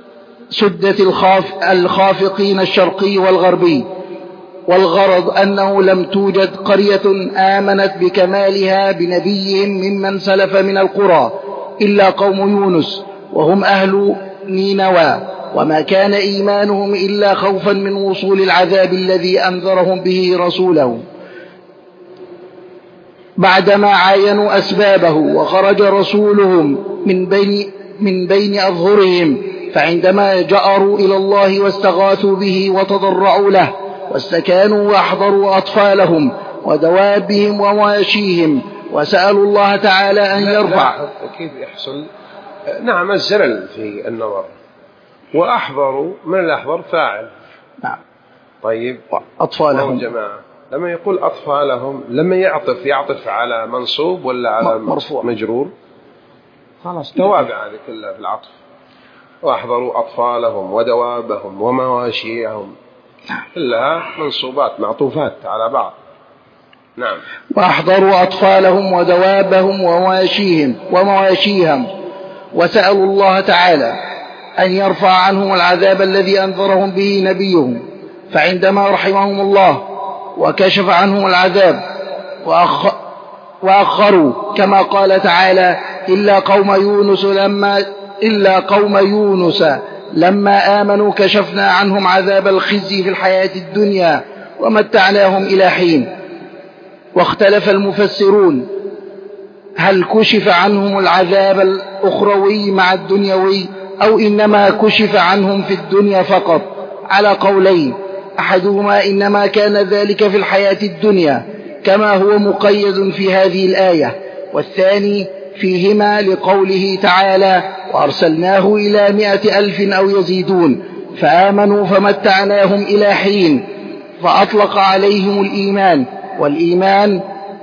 سدة الخاف الخافقين الشرقي والغربي. والغرض أنه لم توجد قرية آمنت بكمالها بنبيهم ممن سلف من القرى إلا قوم يونس وهم أهل نينوى، وما كان إيمانهم إلا خوفا من وصول العذاب الذي أنذرهم به رسوله بعدما عاينوا أسبابه، وخرج رسولهم من بين, من بين أظهرهم، فعندما جأروا إلى الله واستغاثوا به وتضرعوا له واستكانوا وأحضروا أطفالهم ودوابهم ومواشيهم وسألوا الله تعالى أن يرفع. كيف يحصل؟ نعم الزلل في النظر. وأحضروا من الأحضر فاعل. نعم. طيب أطفالهم جماعة لما يقول أطفالهم لما يعطف يعطف على منصوب ولا على مرفوع مجرور؟ خلاص توابع هذه كلها في العطف. وأحضروا أطفالهم ودوابهم ومواشيهم كلها منصوبات معطوفات على بعض. نعم. وأحضروا أطفالهم ودوابهم ومواشيهم ومواشيهم وسألوا الله تعالى أن يرفع عنهم العذاب الذي أنذرهم به نبيهم، فعندما رحمهم الله وكشف عنهم العذاب وأخ... وأخروا كما قال تعالى إلا قوم يونس لما إلا قوم يونس لما آمنوا كشفنا عنهم عذاب الخزي في الحياة الدنيا ومتعناهم إلى حين. واختلف المفسرون هل كشف عنهم العذاب الأخروي مع الدنيوي أو إنما كشف عنهم في الدنيا فقط، على قولين، أحدهما إنما كان ذلك في الحياة الدنيا كما هو مقيد في هذه الآية، والثاني فيهما لقوله تعالى وأرسلناه إلى مائة ألف أو يزيدون فآمنوا فمتعناهم إلى حين، فأطلق عليهم الإيمان، والإيمان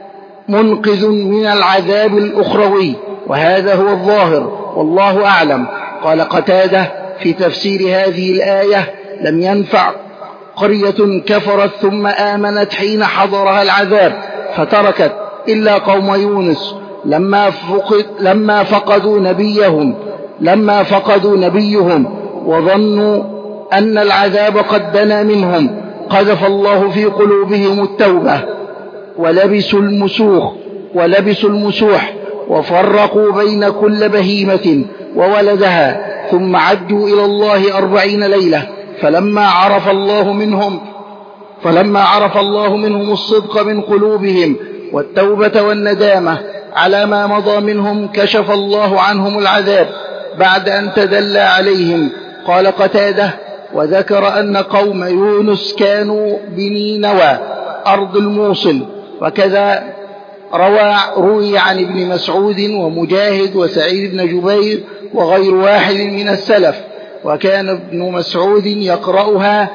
منقذ من العذاب الأخروي، وهذا هو الظاهر والله أعلم. قال قتادة في تفسير هذه الآية لم ينفع قرية كفرت ثم آمنت حين حضرها العذاب فتركت إلا قوم يونس لما, فقد لما فقدوا نبيهم لما فقدوا نبيهم وظنوا أن العذاب قد دنا منهم قذف الله في قلوبهم التوبة ولبسوا المسوح ولبسوا المسوح وفرقوا بين كل بهيمة وولدها ثم عدوا إلى الله أربعين ليلة فلما عرف الله منهم فلما عرف الله منهم الصدق من قلوبهم والتوبة والندامة على ما مضى منهم كشف الله عنهم العذاب بعد أن تدلى عليهم. قال قتادة وذكر أن قوم يونس كانوا بنينوى أرض الموصل، وكذا روى روي عن ابن مسعود ومجاهد وسعيد بن جبير وغير واحد من السلف، وكان ابن مسعود يقرأها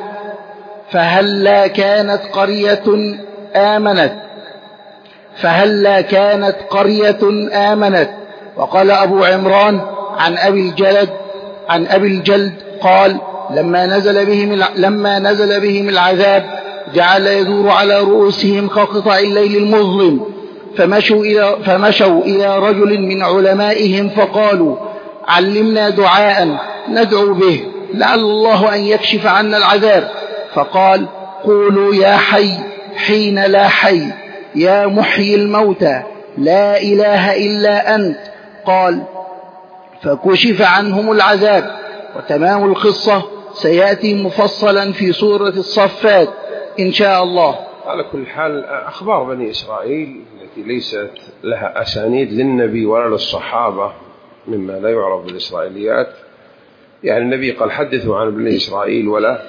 فهلا كانت قرية آمنت فهلا كانت قرية آمنت. وقال أبو عمران عن أبي الجلد عن أبي الجلد قال لما نزل بهم لما نزل بهم العذاب جعل يدور على رؤوسهم كقطع الليل المظلم، فمشوا إلى, فمشوا إلى رجل من علمائهم فقالوا علمنا دعاء ندعو به لعل الله أن يكشف عنا العذاب، فقال قولوا يا حي حين لا حي، يا محيي الموتى لا إله إلا أنت. قال فكشف عنهم العذاب. وتمام القصة سيأتي مفصلا في سورة الصفات إن شاء الله. على كل حال أخبار بني إسرائيل التي ليست لها أسانيد للنبي ولا للصحابة مما لا يعرف بالإسرائيليات، يعني النبي قال حدثوا عن بني إسرائيل ولا،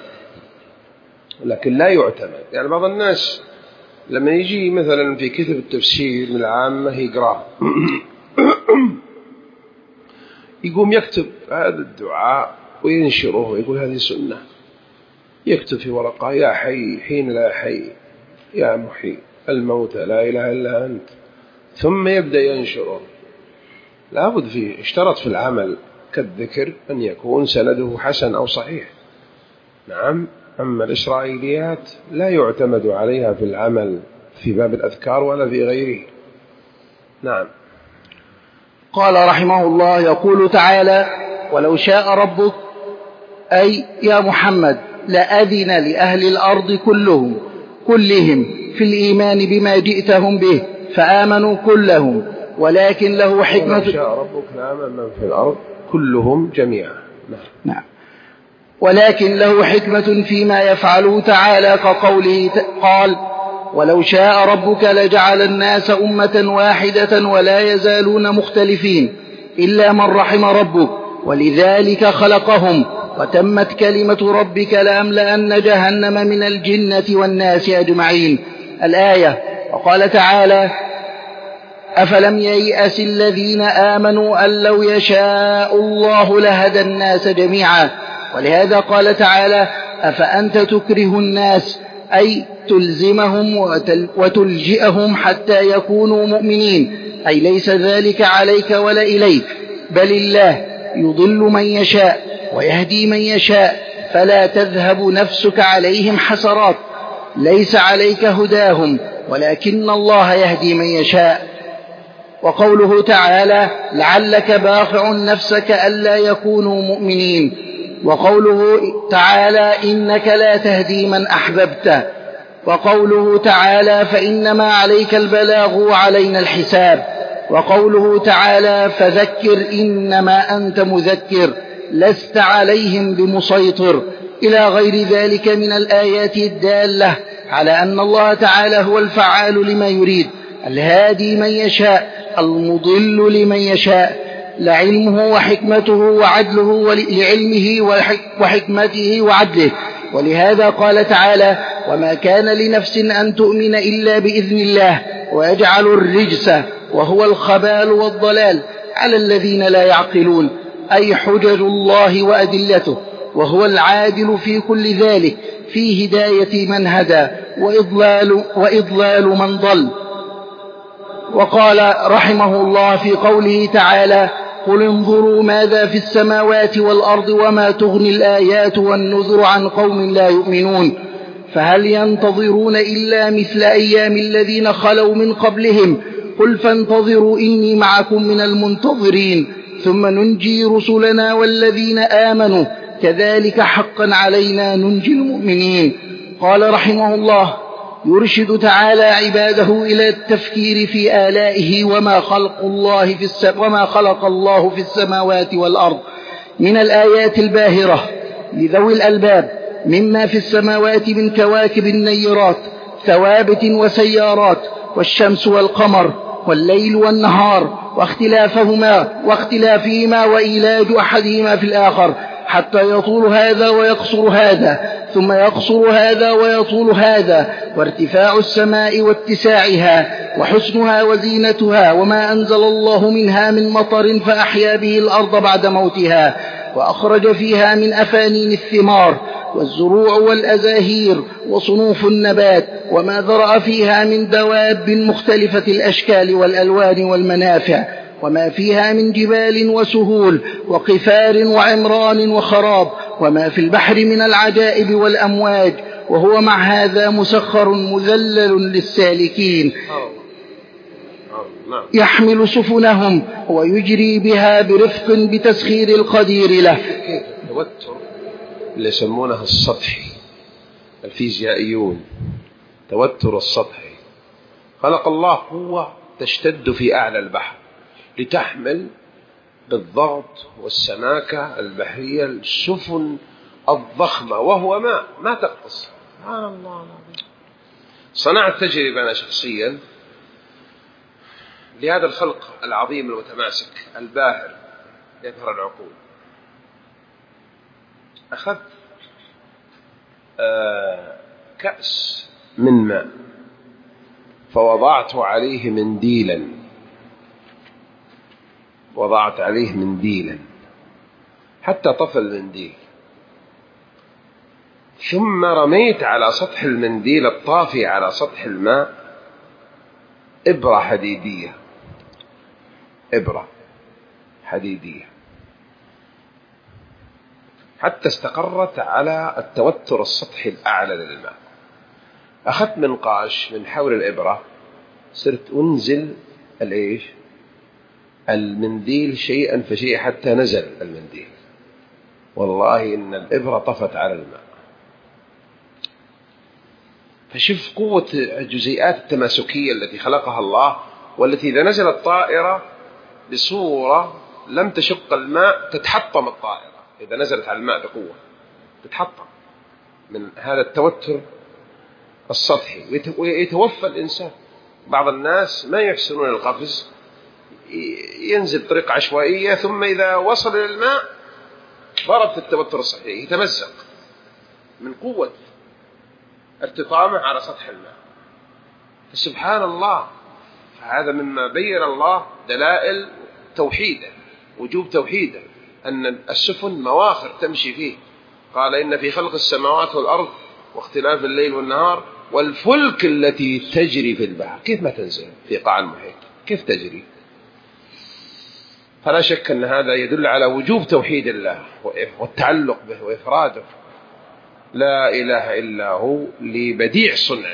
لكن لا يعتمد. يعني بعض الناس لما يجي مثلا في كتب التفسير من العامة يقرأ يقوم يكتب هذا الدعاء وينشره ويقول هذه سنة، يكتب في ورقة يا حي حين لا حي، يا محيي الموتى لا إله إلا أنت، ثم يبدأ ينشره. لابد فيه اشترط في العمل كالذكر أن يكون سنده حسن أو صحيح. نعم. أما الإسرائيليات لا يعتمد عليها في العمل في باب الأذكار ولا في غيره. نعم. قال رحمه الله يقول تعالى ولو شاء ربك أي يا محمد لأذن لأهل الأرض كلهم كلهم في الإيمان بما جئتهم به فآمنوا كلهم، ولكن له حكمة. ولو شاء ربك لآمن من في الأرض كلهم جميعا. نعم. نعم. ولكن له حكمة فيما يفعله تعالى كقوله قال ولو شاء ربك لجعل الناس أمة واحدة ولا يزالون مختلفين إلا من رحم ربك ولذلك خلقهم وتمت كلمة ربك لأملأن جهنم من الجنة والناس أجمعين. الآية. وقال تعالى أفلم ييأس الذين آمنوا أن لو يشاء الله لهدى الناس جميعا. ولهذا قال تعالى أفأنت تكره الناس أي تلزمهم وتلجئهم حتى يكونوا مؤمنين، أي ليس ذلك عليك ولا إليك، بل الله يضل من يشاء ويهدي من يشاء، فلا تذهب نفسك عليهم حسرات، ليس عليك هداهم ولكن الله يهدي من يشاء. وقوله تعالى لعلك باخع نفسك ألا يكونوا مؤمنين. وقوله تعالى إنك لا تهدي من أحببت. وقوله تعالى فإنما عليك البلاغ وعلينا الحساب. وقوله تعالى فذكر إنما أنت مذكر لست عليهم بمسيطر، إلى غير ذلك من الآيات الدالة على أن الله تعالى هو الفعال لما يريد، الهادي من يشاء، المضل لمن يشاء، لعلمه وحكمته وعدله لعلمه وحكمته وعدله. ولهذا قال تعالى وما كان لنفس أن تؤمن إلا بإذن الله ويجعل الرجس وهو الخبال والضلال على الذين لا يعقلون، أي حجج الله وأدلته، وهو العادل في كل ذلك في هداية من هدى وإضلال, وإضلال من ضل. وقال رحمه الله في قوله تعالى قل انظروا ماذا في السماوات والأرض وما تغني الآيات والنذر عن قوم لا يؤمنون، فهل ينتظرون إلا مثل أيام الذين خلوا من قبلهم، قل فانتظروا إني معكم من المنتظرين ثم ننجي رسلنا والذين آمنوا كذلك حقا علينا ننجي المؤمنين. قال رحمه الله يرشد تعالى عباده إلى التفكير في آلائه وما خلق الله في الس... وما خلق الله في السماوات والأرض من الآيات الباهرة لذوي الألباب، مما في السماوات من كواكب النيرات ثوابت وسيارات، والشمس والقمر والليل والنهار واختلافهما واختلافهما وإيلاج أحدهما في الآخر، حتى يطول هذا ويقصر هذا ثم يقصر هذا ويطول هذا، وارتفاع السماء واتساعها وحسنها وزينتها، وما أنزل الله منها من مطر فأحيا به الأرض بعد موتها، وأخرج فيها من أفانين الثمار والزروع والأزاهير وصنوف النبات، وما ذرأ فيها من دواب مختلفة الأشكال والألوان والمنافع، وما فيها من جبال وسهول وقفار وعمران وخراب، وما في البحر من العجائب والأمواج، وهو مع هذا مسخر مذلل للسالكين يحمل سفنهم ويجري بها برفق بتسخير القدير له. توتر اللي يسمونه السطحي الفيزيائيون، توتر السطحي. خلق الله قوة تشتد في أعلى البحر لتحمل بالضغط والسماكة البحرية السفن الضخمة، وهو ماء ما تقتص. سبحان الله العظيم. صنعت تجربة أنا شخصيا لهذا الخلق العظيم المتماسك الباهر يظهر العقول. أخذت آه كأس من ماء فوضعت عليه منديلا وضعت عليه منديلا حتى طفى المنديل، ثم رميت على سطح المنديل الطافي على سطح الماء إبرة حديدية إبرة حديدية حتى استقرت على التوتر السطحي الأعلى للماء. أخذت منقاش من حول الإبرة، صرت أنزل الإيش المنديل شيئا فشيئا حتى نزل المنديل، والله إن الإبرة طفت على الماء. فشوف قوة الجزيئات التماسكية التي خلقها الله، والتي إذا نزلت طائرة بصورة لم تشق الماء تتحطم الطائرة، إذا نزلت على الماء بقوة تتحطم من هذا التوتر السطحي، ويتوفى الإنسان. بعض الناس ما يحسنون القفز، ينزل طريق عشوائية، ثم إذا وصل إلى الماء ضرب في التوتر السطحي، يتمزق من قوة ارتطامه على سطح الماء. فسبحان الله، هذا مما بين الله دلائل توحيده، وجوب توحيده، أن السفن مواخر تمشي فيه. قال إن في خلق السماوات والأرض واختلاف الليل والنهار والفلك التي تجري في البحر. كيف ما تنزل في قاع المحيط؟ كيف تجري؟ فلا شك أن هذا يدل على وجوب توحيد الله والتعلق به وإفراده، لا إله إلا هو، لبديع صنعه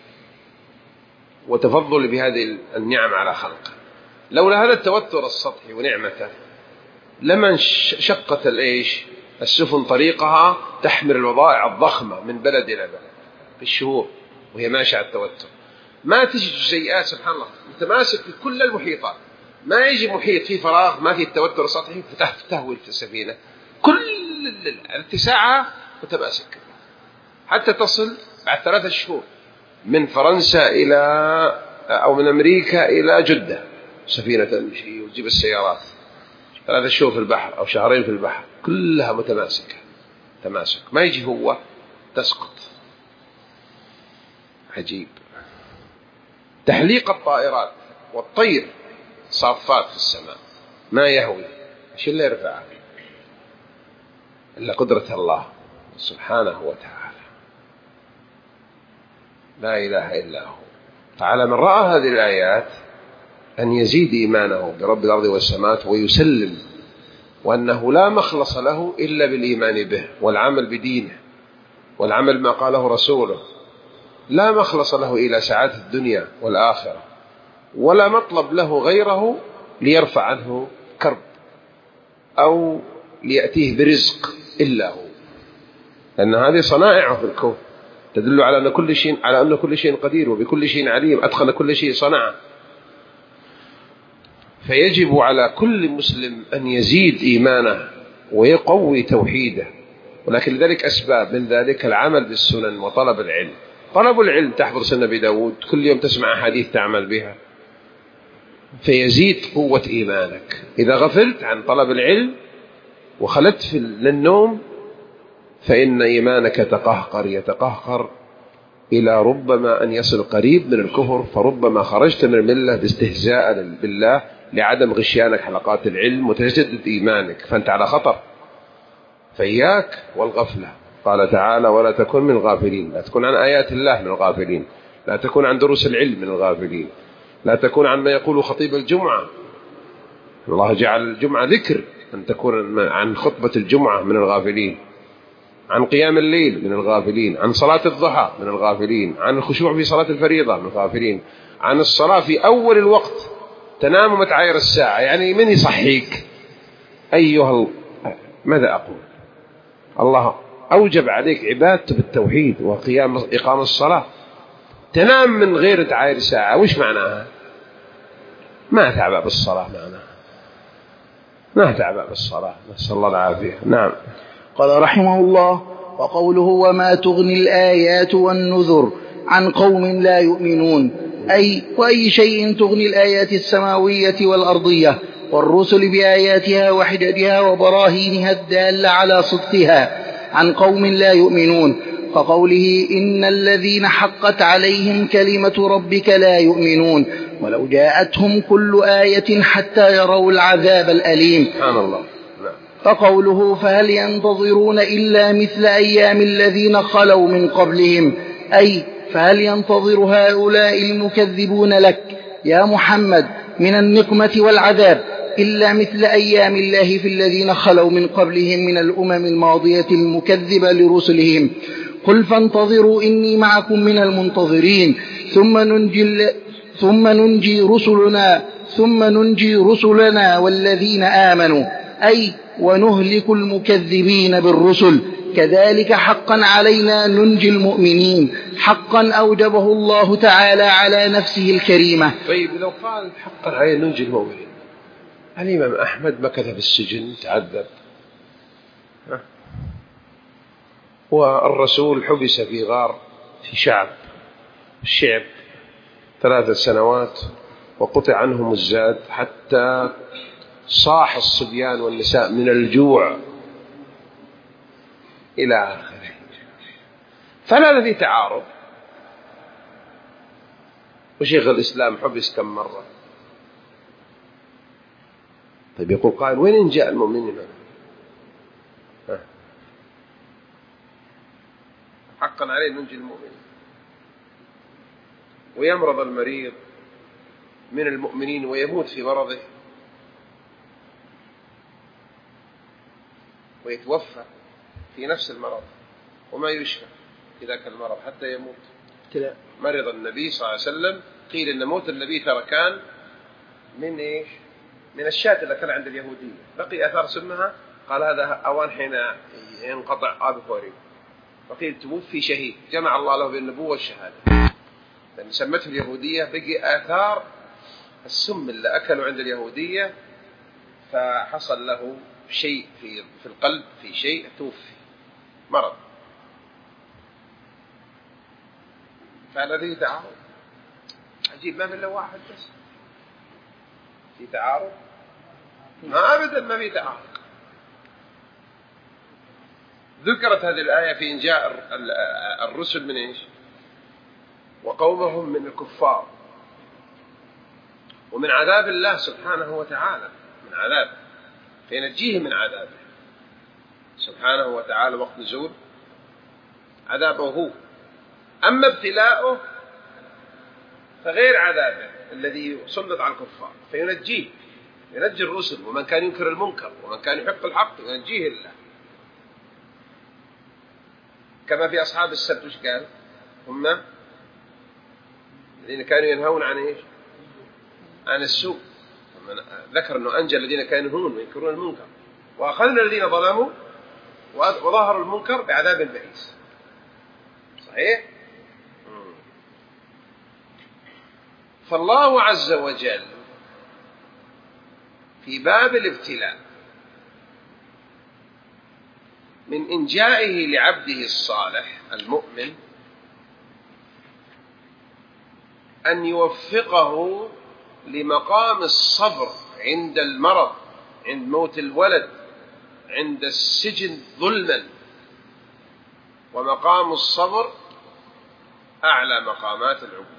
وتفضل بهذه النعم على خلقه. لولا هذا التوتر السطحي ونعمته لما شقت الإيش السفن طريقها تحمل البضائع الضخمة من بلد إلى بلد في الشهور وهي ماشية على التوتر. ما تجد جزيئات سبحان الله متماسك في كل المحيطات، ما يجي محيط فيه فراغ ما فيه التوتر السطحي فتهوي في السفينة، كل اتساعها متماسك، حتى تصل بعد ثلاثة شهور من فرنسا إلى أو من أمريكا إلى جدة سفينة تمشي وتجيب السيارات، ثلاثة شهور في البحر أو شهرين في البحر، كلها متماسكة تماسك، ما يجي هو تسقط. عجيب. تحليق الطائرات والطير صافات في السماء ما يهوي، ايش اللي يرفعه إلا قدرة الله سبحانه وتعالى، لا إله إلا هو. فعلى من رأى هذه الآيات أن يزيد إيمانه برب الأرض والسماوات ويسلم، وأنه لا مخلص له إلا بالإيمان به والعمل بدينه والعمل ما قاله رسوله، لا مخلص له إلى سعادة الدنيا والآخرة، ولا مطلب له غيره ليرفع عنه كرب أو ليأتيه برزق إلا هو، لأن هذه صنائعه في الكون تدل على أن كل شيء على أن كل شيء قدير وبكل شيء عليم، أدخل كل شيء صنعه. فيجب على كل مسلم أن يزيد إيمانه ويقوي توحيده، ولكن لذلك أسباب، من ذلك العمل بالسنن وطلب العلم. طلب العلم تحضر سنة أبي داود، كل يوم تسمع حديث تعمل بها، فيزيد قوة إيمانك. إذا غفلت عن طلب العلم وخلت في النوم فإن إيمانك تقهقر يتقهقر إلى ربما أن يصل قريب من الكفر، فربما خرجت من الملة باستهزاء بالله لعدم غشيانك حلقات العلم وتجدد إيمانك، فأنت على خطر. فإياك والغفلة. قال تعالى ولا تكن من الغافلين، لا تكون عن آيات الله من الغافلين، لا تكون عن دروس العلم من الغافلين، لا تكون عن ما يقول خطيب الجمعة. الله جعل الجمعة ذكر، أن تكون عن خطبة الجمعة من الغافلين، عن قيام الليل من الغافلين، عن صلاة الضحى من الغافلين، عن الخشوع في صلاة الفريضة من الغافلين، عن الصلاة في أول الوقت تنام متعاير الساعة، يعني من يصحيك أيها ال... ماذا أقول؟ الله أوجب عليك عبادته بالتوحيد وقيام إقام الصلاة، تنام من غير تعاير ساعة، وش معناها؟ ما تعبأ بالصلاة معناها، ما تعبأ بالصلاة، نسأل الله العافية. نعم. قال رحمه الله وقوله وما تغني الآيات والنذر عن قوم لا يؤمنون، أي وأي شيء تغني الآيات السماوية والأرضية والرسل بآياتها وحججها وبراهينها الدالة على صدقها عن قوم لا يؤمنون، كقوله إن الذين حقت عليهم كلمة ربك لا يؤمنون ولو جاءتهم كل آية حتى يروا العذاب الأليم. سبحان الله. فقوله فهل ينتظرون إلا مثل أيام الذين خلوا من قبلهم، أي فهل ينتظر هؤلاء المكذبون لك يا محمد من النقمة والعذاب إلا مثل أيام الله في الذين خلوا من قبلهم من الأمم الماضية المكذبة لرسلهم؟ قل فانتظروا إني معكم من المنتظرين ثم ننجي, ثم ننجي رسلنا ثم ننجي رسلنا والذين آمنوا أي ونهلك المكذبين بالرسل، كذلك حقا علينا ننجي المؤمنين، حقا أوجبه الله تعالى على نفسه الكريمة. طيب لو قال حقا علينا ننجي المؤمنين، الإمام أحمد مكث في السجن تعذب، والرسول حبس في غار في شعب الشعب ثلاثة سنوات وقطع عنهم الزاد حتى صاح الصبيان والنساء من الجوع إلى آخره، فلا في تعارض. وشيخ الإسلام حبس كم مرة. طيب يقول قائل وين إن جاء المؤمنين؟ حقا علينا ننجي المؤمنين. ويمرض المريض من المؤمنين ويموت في مرضه ويتوفى في نفس المرض وما يشفى في ذاك المرض حتى يموت. مرض النبي صلى الله عليه وسلم، قيل إن موت النبي ترى كان من إيش؟ من الشاة اللي كان عند اليهودية، بقي أثار سمها، قال هذا أوان حين ينقطع آب فوري، وقيل توفي شهيد جمع الله له بين النبوة والشهادة، لأن سمته اليهودية بقي آثار السم اللي أكلوا عند اليهودية، فحصل له شيء في في القلب، في شيء توفي مرض. فالذي تعارض عجيب، ما في إلا واحد بس في تعارض، ما أبدا ما في تعارض. ذكرت هذه الآية في إن جاء الرسل من إيش؟ وقومهم من الكفار ومن عذاب الله سبحانه وتعالى، من عذاب فينجيه من عذابه سبحانه وتعالى وقت نزول عذابه هو. أما ابتلاؤه فغير عذابه الذي سلط على الكفار، فينجيه، ينجي الرسل ومن كان ينكر المنكر ومن كان يحق الحق ينجيه الله. كما في أصحاب السبت وش قال؟ هم الذين كانوا ينهون عن إيش؟ عن السوء. ذكر أنه أنجى الذين كانوا ينهون وينكرون المنكر، وأخذنا الذين ظلموا وظهروا المنكر بعذاب بئيس. صحيح؟ فالله عز وجل في باب الابتلاء من إنجائه لعبده الصالح المؤمن أن يوفقه لمقام الصبر عند المرض، عند موت الولد، عند السجن ظلما. ومقام الصبر أعلى مقامات العبودية،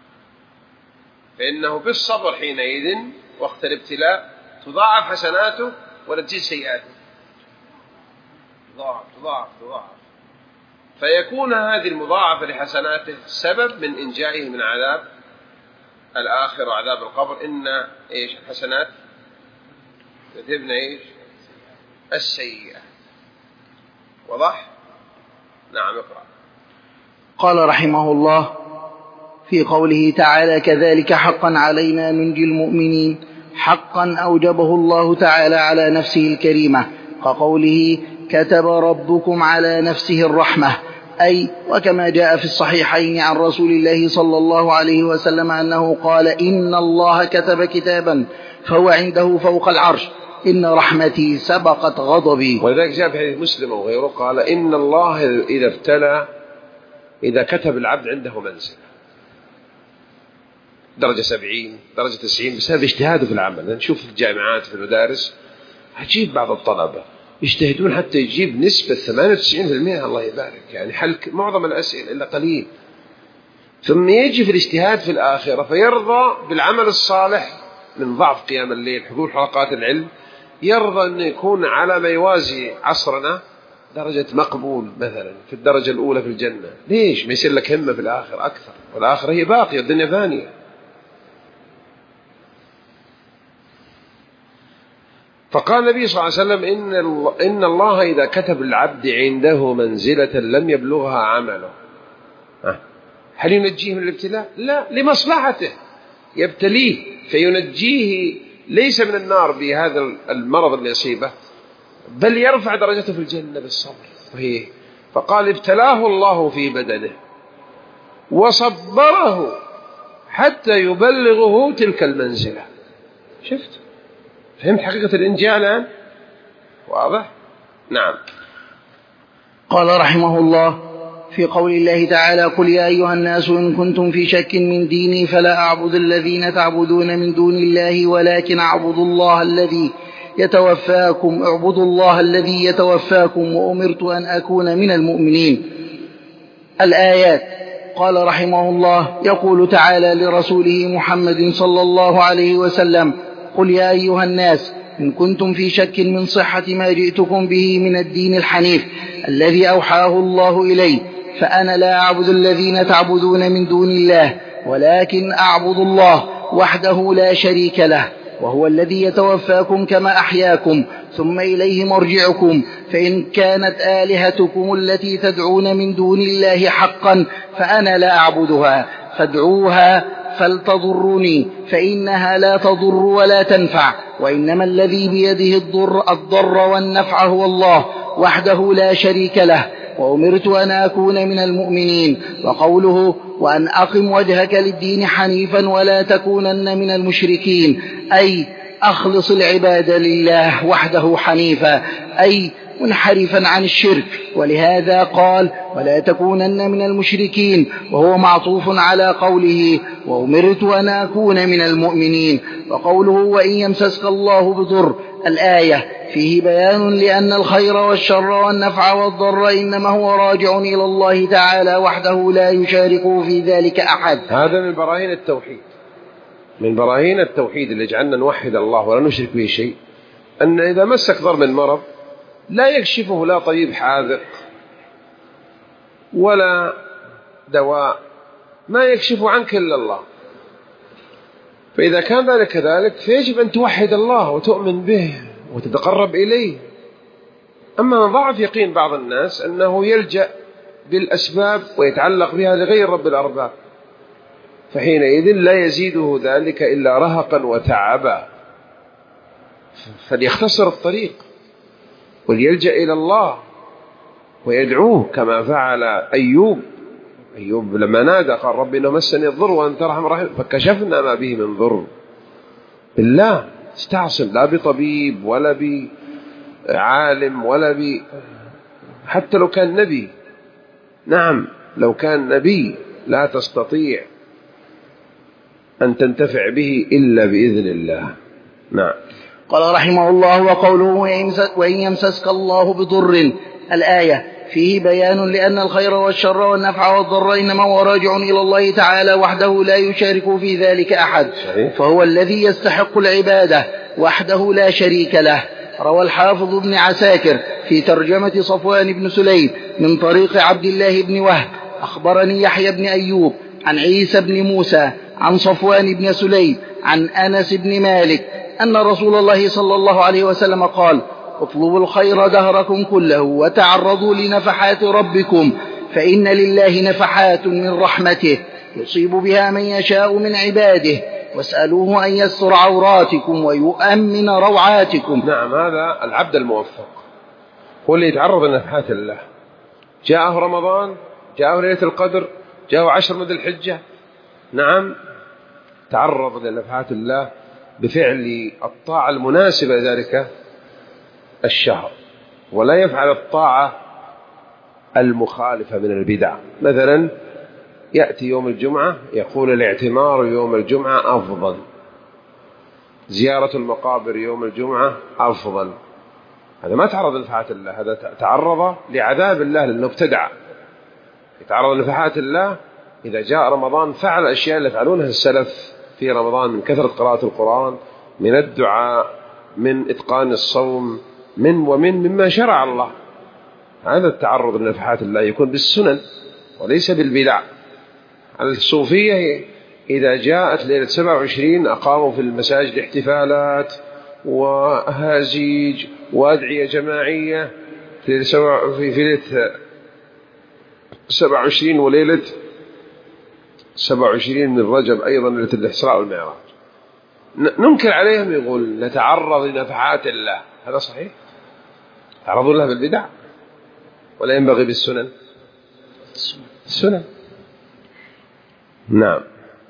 فإنه بالصبر حينئذ وقت الابتلاء تضاعف حسناته ولا تزيد سيئاته، تضاعف تضاعف تضاعف، فيكون هذه المضاعفة لحسناته سبب من إنجائه من عذاب الآخرة وعذاب القبر. إن إيش الحسنات تذهبن إيش السيئة. وضح؟ نعم اقرأ. قال رحمه الله في قوله تعالى كذلك حقا علينا ننجي المؤمنين، حقا أوجبه الله تعالى على نفسه الكريمة، كقوله كتب ربكم على نفسه الرحمة، أي وكما جاء في الصحيحين عن رسول الله صلى الله عليه وسلم أنه قال إن الله كتب كتابا فهو عنده فوق العرش، إن رحمتي سبقت غضبي. ولذلك جاء في حديث مسلم وغيره قال إن الله إذا ابتلى إذا كتب العبد عنده منزل درجة سبعين درجة تسعين، بس هذا اجتهاده في العمل. نشوف في الجامعات في المدارس عجيب، بعض الطلبة يجتهدون حتى يجيب نسبة ثمانية وتسعين بالمئة الله يبارك، يعني حل معظم الأسئلة إلا قليل، ثم يجي في الاجتهاد في الآخرة فيرضى بالعمل الصالح من ضعف قيام الليل، حضور حلقات العلم، يرضى أن يكون على ما يوازي عصرنا درجة مقبول مثلا في الدرجة الأولى في الجنة. ليش ما يصير لك همة في الآخرة أكثر؟ والآخرة هي باقية، الدنيا فانية. فقال النبي صلى الله عليه وسلم إن إن الله إذا كتب العبد عنده منزلة لم يبلغها عمله، هل ينجيه من الابتلاء؟ لا، لمصلحته يبتليه فينجيه ليس من النار بهذا المرض اللي يصيبه، بل يرفع درجته في الجنة بالصبر. فهي فقال ابتلاه الله في بدنه وصبره حتى يبلغه تلك المنزلة. شفت؟ فهمت حقيقة الإنجاء الآن؟ واضح؟ نعم. قال رحمه الله في قول الله تعالى: قل يا أيها الناس إن كنتم في شك من ديني فلا أعبد الذين تعبدون من دون الله ولكن أعبد الله الذي يتوفاكم اعبدوا الله الذي يتوفاكم وأمرت أن أكون من المؤمنين. الآيات. قال رحمه الله: يقول تعالى لرسوله محمد صلى الله عليه وسلم: قل يا أيها الناس إن كنتم في شك من صحة ما جئتكم به من الدين الحنيف الذي أوحاه الله إلي فأنا لا أعبد الذين تعبدون من دون الله ولكن أعبد الله وحده لا شريك له وهو الذي يتوفاكم كما أحياكم ثم إليه مرجعكم، فإن كانت آلهتكم التي تدعون من دون الله حقا فأنا لا أعبدها فادعوها فلتضرني فإنها لا تضر ولا تنفع، وإنما الذي بيده الضر, الضر والنفع هو الله وحده لا شريك له، وأمرت أن أكون من المؤمنين. وقوله: وأن أقم وجهك للدين حنيفا ولا تكونن من المشركين، أي أخلص العبادة لله وحده حنيفا، أي منحرفا عن الشرك. ولهذا قال: ولا تكونن من المشركين، وهو معطوف على قوله: وأمرت أن أكون من المؤمنين. وقوله: وإن يمسسك الله بضر، الآية فيه بيان لأن الخير والشر والنفع والضر إنما هو راجع إلى الله تعالى وحده لا يشاركه في ذلك أحد. هذا من براهين التوحيد، من براهين التوحيد اللي جعلنا نوحد الله ولا نشرك به شيء، أن إذا مسك ضر من مرض لا يكشفه لا طبيب حاذق ولا دواء، ما يكشفه عنك إلا الله. فإذا كان ذلك كذلك فيجب أن توحد الله وتؤمن به وتتقرب إليه. أما من ضعف يقين بعض الناس أنه يلجأ بالأسباب ويتعلق بها لغير رب الأرباب، فحينئذ لا يزيده ذلك إلا رهقا وتعبا، فليختصر الطريق وليلجأ إلى الله ويدعوه كما فعل أيوب. أيوب لما نادى قال: رب إنه مسني الضر وأنت أرحم الراحمين فكشفنا ما به من ضر. بالله استعصم، لا بطبيب ولا بعالم ولا ب حتى لو كان نبي. نعم لو كان نبي لا تستطيع أن تنتفع به إلا بإذن الله. نعم. قال رحمه الله: وقوله: وإن يمسسك الله بضر، الآية فيه بيان لأن الخير والشر والنفع والضر إنما هو راجع إلى الله تعالى وحده لا يشارك في ذلك أحد، فهو الذي يستحق العبادة وحده لا شريك له. روى الحافظ ابن عساكر في ترجمة صفوان بن سليم من طريق عبد الله بن وهب: أخبرني يحيى بن أيوب عن عيسى بن موسى عن صفوان بن سليم عن أنس بن مالك أن رسول الله صلى الله عليه وسلم قال: اطلبوا الخير دهركم كله وتعرضوا لنفحات ربكم، فإن لله نفحات من رحمته يصيب بها من يشاء من عباده، واسألوه أن يستر عوراتكم ويؤمن روعاتكم. نعم، هذا العبد الموفق هو اللي يتعرض لنفحات الله. جاءه رمضان، جاءه ليلة القدر، جاءه عشر من ذي الحجة، نعم تعرض لنفحات الله بفعل الطاعة المناسبة لذلك الشهر، ولا يفعل الطاعة المخالفة من البدع. مثلا يأتي يوم الجمعة يقول الاعتمار يوم الجمعة أفضل، زيارة المقابر يوم الجمعة أفضل، هذا ما تعرض لنفحات الله، هذا تعرض لعذاب الله لأنه ابتدع. يتعرض لنفحات الله إذا جاء رمضان فعل الأشياء اللي فعلونها السلف في رمضان من كثرة قراءة القرآن، من الدعاء، من إتقان الصوم، من ومن مما شرع الله. هذا التعرض لنفحات الله يكون بالسنن وليس بالبدع. الصوفية إذا جاءت ليلة سبعة وعشرين أقاموا في المساجد احتفالات وهازيج وأدعية جماعية في ليلة سبعة وعشرين وليلة سبعة وعشرين من رجب أيضا ليلة الإسراء والمعراج. ننكر عليهم يقول نتعرض لنفحات الله، هذا صحيح؟ تعرضوا لها بالبدع ولا ينبغي بالسنن؟ السنن. نعم.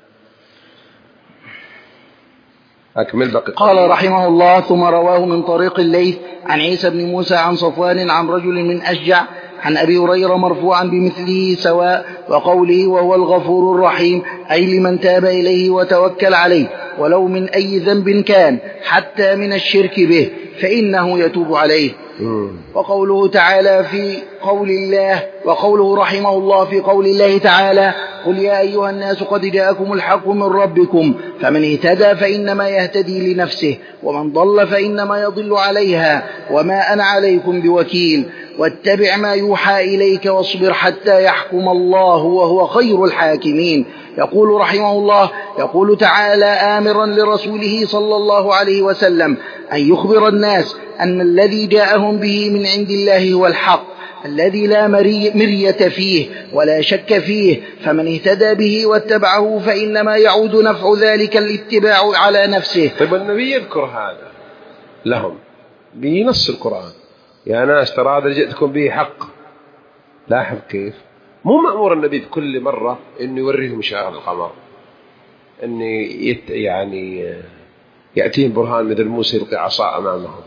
أكمل بقى. قال رحمه الله: ثم رواه من طريق الليث عن عيسى بن موسى عن صفوان عن رجل من أشجع عن أبي هريرة مرفوعا بمثله سواء، وقوله وهو الغفور الرحيم، أي لمن تاب إليه وتوكل عليه ولو من أي ذنب كان حتى من الشرك به فإنه يتوب عليه. وقوله تعالى في قول الله وقوله رحمه الله في قول الله تعالى: قل يا أيها الناس قد جاءكم الحق من ربكم فمن اهتدى فإنما يهتدي لنفسه ومن ضل فإنما يضل عليها وما أنا عليكم بوكيل واتبع ما يوحى إليك واصبر حتى يحكم الله وهو خير الحاكمين. يقول رحمه الله: يقول تعالى آمرا لرسوله صلى الله عليه وسلم أن يخبر الناس أن الذي جاءهم به من عند الله هو الحق الذي لا مرية فيه ولا شك فيه، فمن اهتدى به واتبعه فإنما يعود نفع ذلك الاتباع على نفسه. طيب النبي يذكر هذا لهم بنص القرآن: يا ناس ترى هذا جئتكم به حق. لاحظ كيف مو مأمور النبي بكل مرة إنه يوريهم شاهد القمر، إنه يت يعني يأتيهم برهان مثل موسى يلقي عصا أمامهم.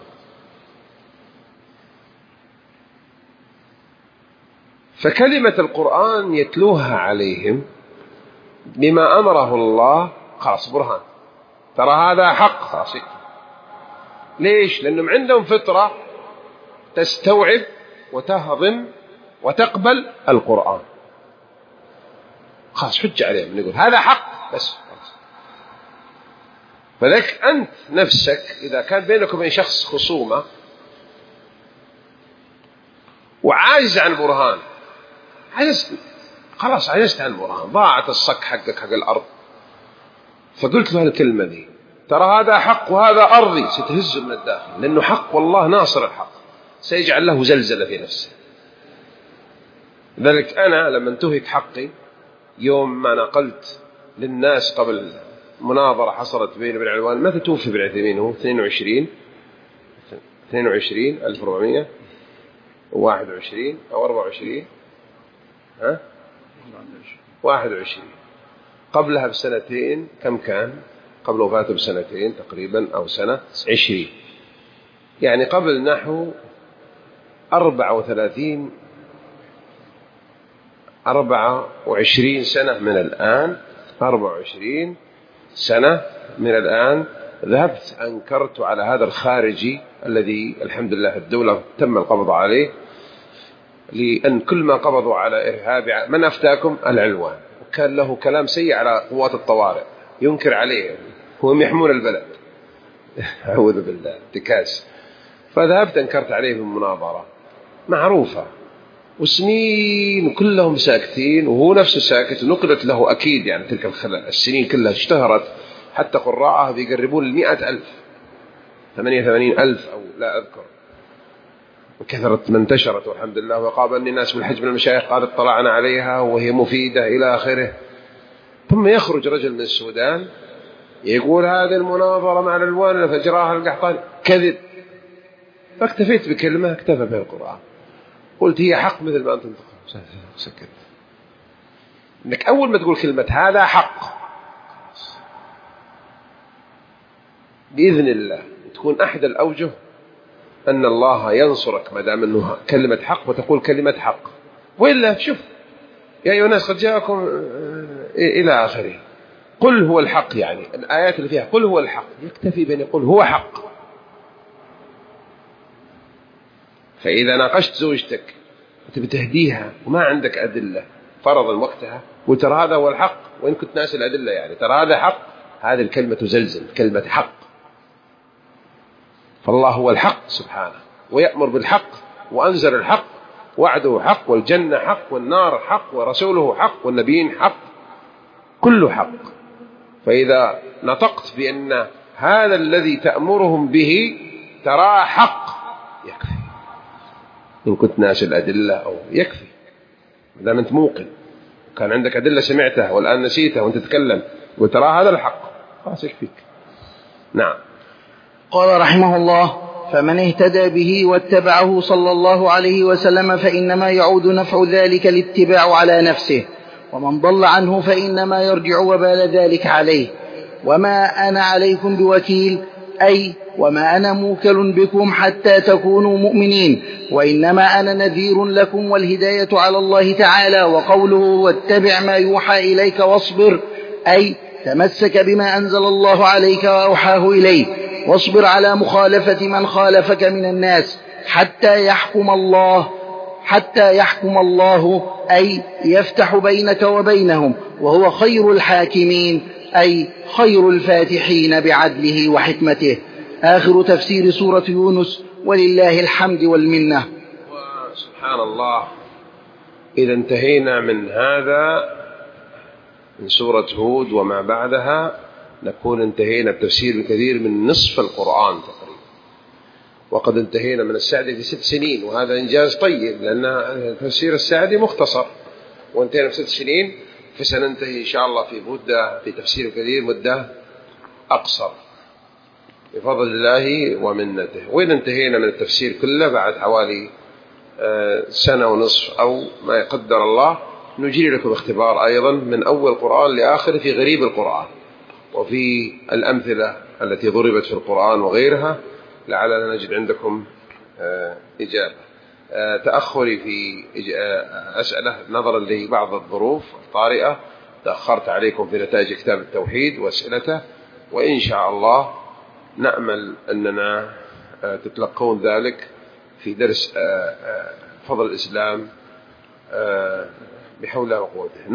فكلمة القرآن يتلوها عليهم بما أمره الله، خلاص برهان، ترى هذا حق، خلاص. ليش؟ لأنهم عندهم فطرة تستوعب وتهضم وتقبل القرآن، خلاص حج عليهم نقول هذا حق بس. فلك أنت نفسك إذا كان بينك وبين شخص خصومة وعاجز عن البرهان، عجزت خلاص، عجزت عن البرهان، ضاعت الصك حقك حق الأرض، فقلت له الكلمة دي: ترى هذا حق وهذا أرضي، ستهزه من الداخل، لأنه حق والله ناصر الحق، سيجعل له زلزلة في نفسه. ذلك أنا لما انتهك حقي يوم ما نقلت للناس قبل مناظرة حصلت بيني وبين العنوان، متى توفي ابن عثيمين؟ هو اثنين وعشرين اثنين وعشرين ألف وأربعمائة وواحد وعشرين أو أربعة وعشرين، ها واحد وعشرين. قبلها بسنتين كم كان؟ قبل وفاته بسنتين تقريبا أو سنة عشرين، يعني قبل نحو أربعة وثلاثين أربعة وعشرين سنة من الآن، أربعة وعشرين سنة من الآن ذهبت أنكرت على هذا الخارجي الذي الحمد لله الدولة تم القبض عليه، لأن كل ما قبضوا على إرهابي من أفتاكم العلوان، وكان له كلام سيء على قوات الطوارئ ينكر عليه، هم يحمون البلد أعوذ بالله انتكاس. فذهبت أنكرت عليه بالمناظرة معروفة، وسنين كلهم ساكتين وهو نفسه ساكت، ونقلت له أكيد يعني تلك السنين كلها اشتهرت حتى قراءها بيقربون المئة ألف، ثمانية وثمانين ألف أو لا أذكر، وكثرت من انتشرت والحمد لله. وقابلني الناس بالحج من المشايخ قال اطلعنا عليها وهي مفيدة إلى آخره. ثم يخرج رجل من السودان يقول هذه المناظرة مع الألوان فجراها القحطاني كذب. فاكتفيت بكلمة اكتفى بها القرآن، قلت هي حق مثل ما أنت تقول، سكت. إنك أول ما تقول كلمة هذا حق بإذن الله تكون أحد الأوجه أن الله ينصرك ما دام أنه كلمة حق وتقول كلمة حق. وإلا شوف يا أيها الناس قد جاءكم إلى آخره، قل هو الحق، يعني الآيات اللي فيها قل هو الحق يكتفي بأن يقول هو حق. فإذا ناقشت زوجتك وتبتهديها وما عندك أدلة فرضا وقتها وترى هذا هو الحق، وإن كنت ناس الأدلة يعني ترى هذا حق، هذه الكلمة تزلزل كلمة حق. فالله هو الحق سبحانه، ويأمر بالحق، وأنزل الحق، وعده حق، والجنة حق، والنار حق، ورسوله حق، والنبيين حق، كله حق. فإذا نطقت بأن هذا الذي تأمرهم به ترى حق يكفي، إن كنت ناس الأدلة أو يكفي ما دام أنت موقن، كان عندك أدلة سمعتها والآن نسيتها وأنت تتكلم وترى هذا الحق، خلاص يكفيك. نعم. قال رحمه الله: فمن اهتدى به واتبعه صلى الله عليه وسلم فإنما يعود نفع ذلك الاتباع على نفسه، ومن ضل عنه فإنما يرجع وبال ذلك عليه. وما أنا عليكم بوكيل، أي وما أنا موكل بكم حتى تكونوا مؤمنين، وإنما أنا نذير لكم، والهداية على الله تعالى. وقوله: واتبع ما يوحى إليك واصبر، أي تمسك بما أنزل الله عليك وأوحاه إليه، واصبر على مخالفة من خالفك من الناس حتى يحكم الله حتى يحكم الله أي يفتح بينك وبينهم، وهو خير الحاكمين، أي خير الفاتحين بعدله وحكمته. آخر تفسير سورة يونس، ولله الحمد والمنة. سبحان الله، إذا انتهينا من هذا من سورة هود وما بعدها نكون انتهينا بتفسير الكثير من نصف القرآن تقريبا، وقد انتهينا من السعدي في ست سنين، وهذا إنجاز طيب لأن تفسير السعدي مختصر، وانتهينا في ست سنين، فسننتهي إن شاء الله في مدة في تفسير الكثير مدة أقصر بفضل الله ومنته. وإن انتهينا من التفسير كله بعد حوالي سنة ونصف أو ما يقدر الله، نجري لكم اختبار أيضا من أول القرآن لآخر في غريب القرآن وفي الأمثلة التي ضربت في القرآن وغيرها، لعلنا نجد عندكم إجابة. تأخري في أسئلة نظرا لبعض الظروف الطارئة، تأخرت عليكم في نتائج كتاب التوحيد وأسئلته، وإن شاء الله نأمل أننا تتلقون ذلك في درس فضل الإسلام بحول الله وقوته.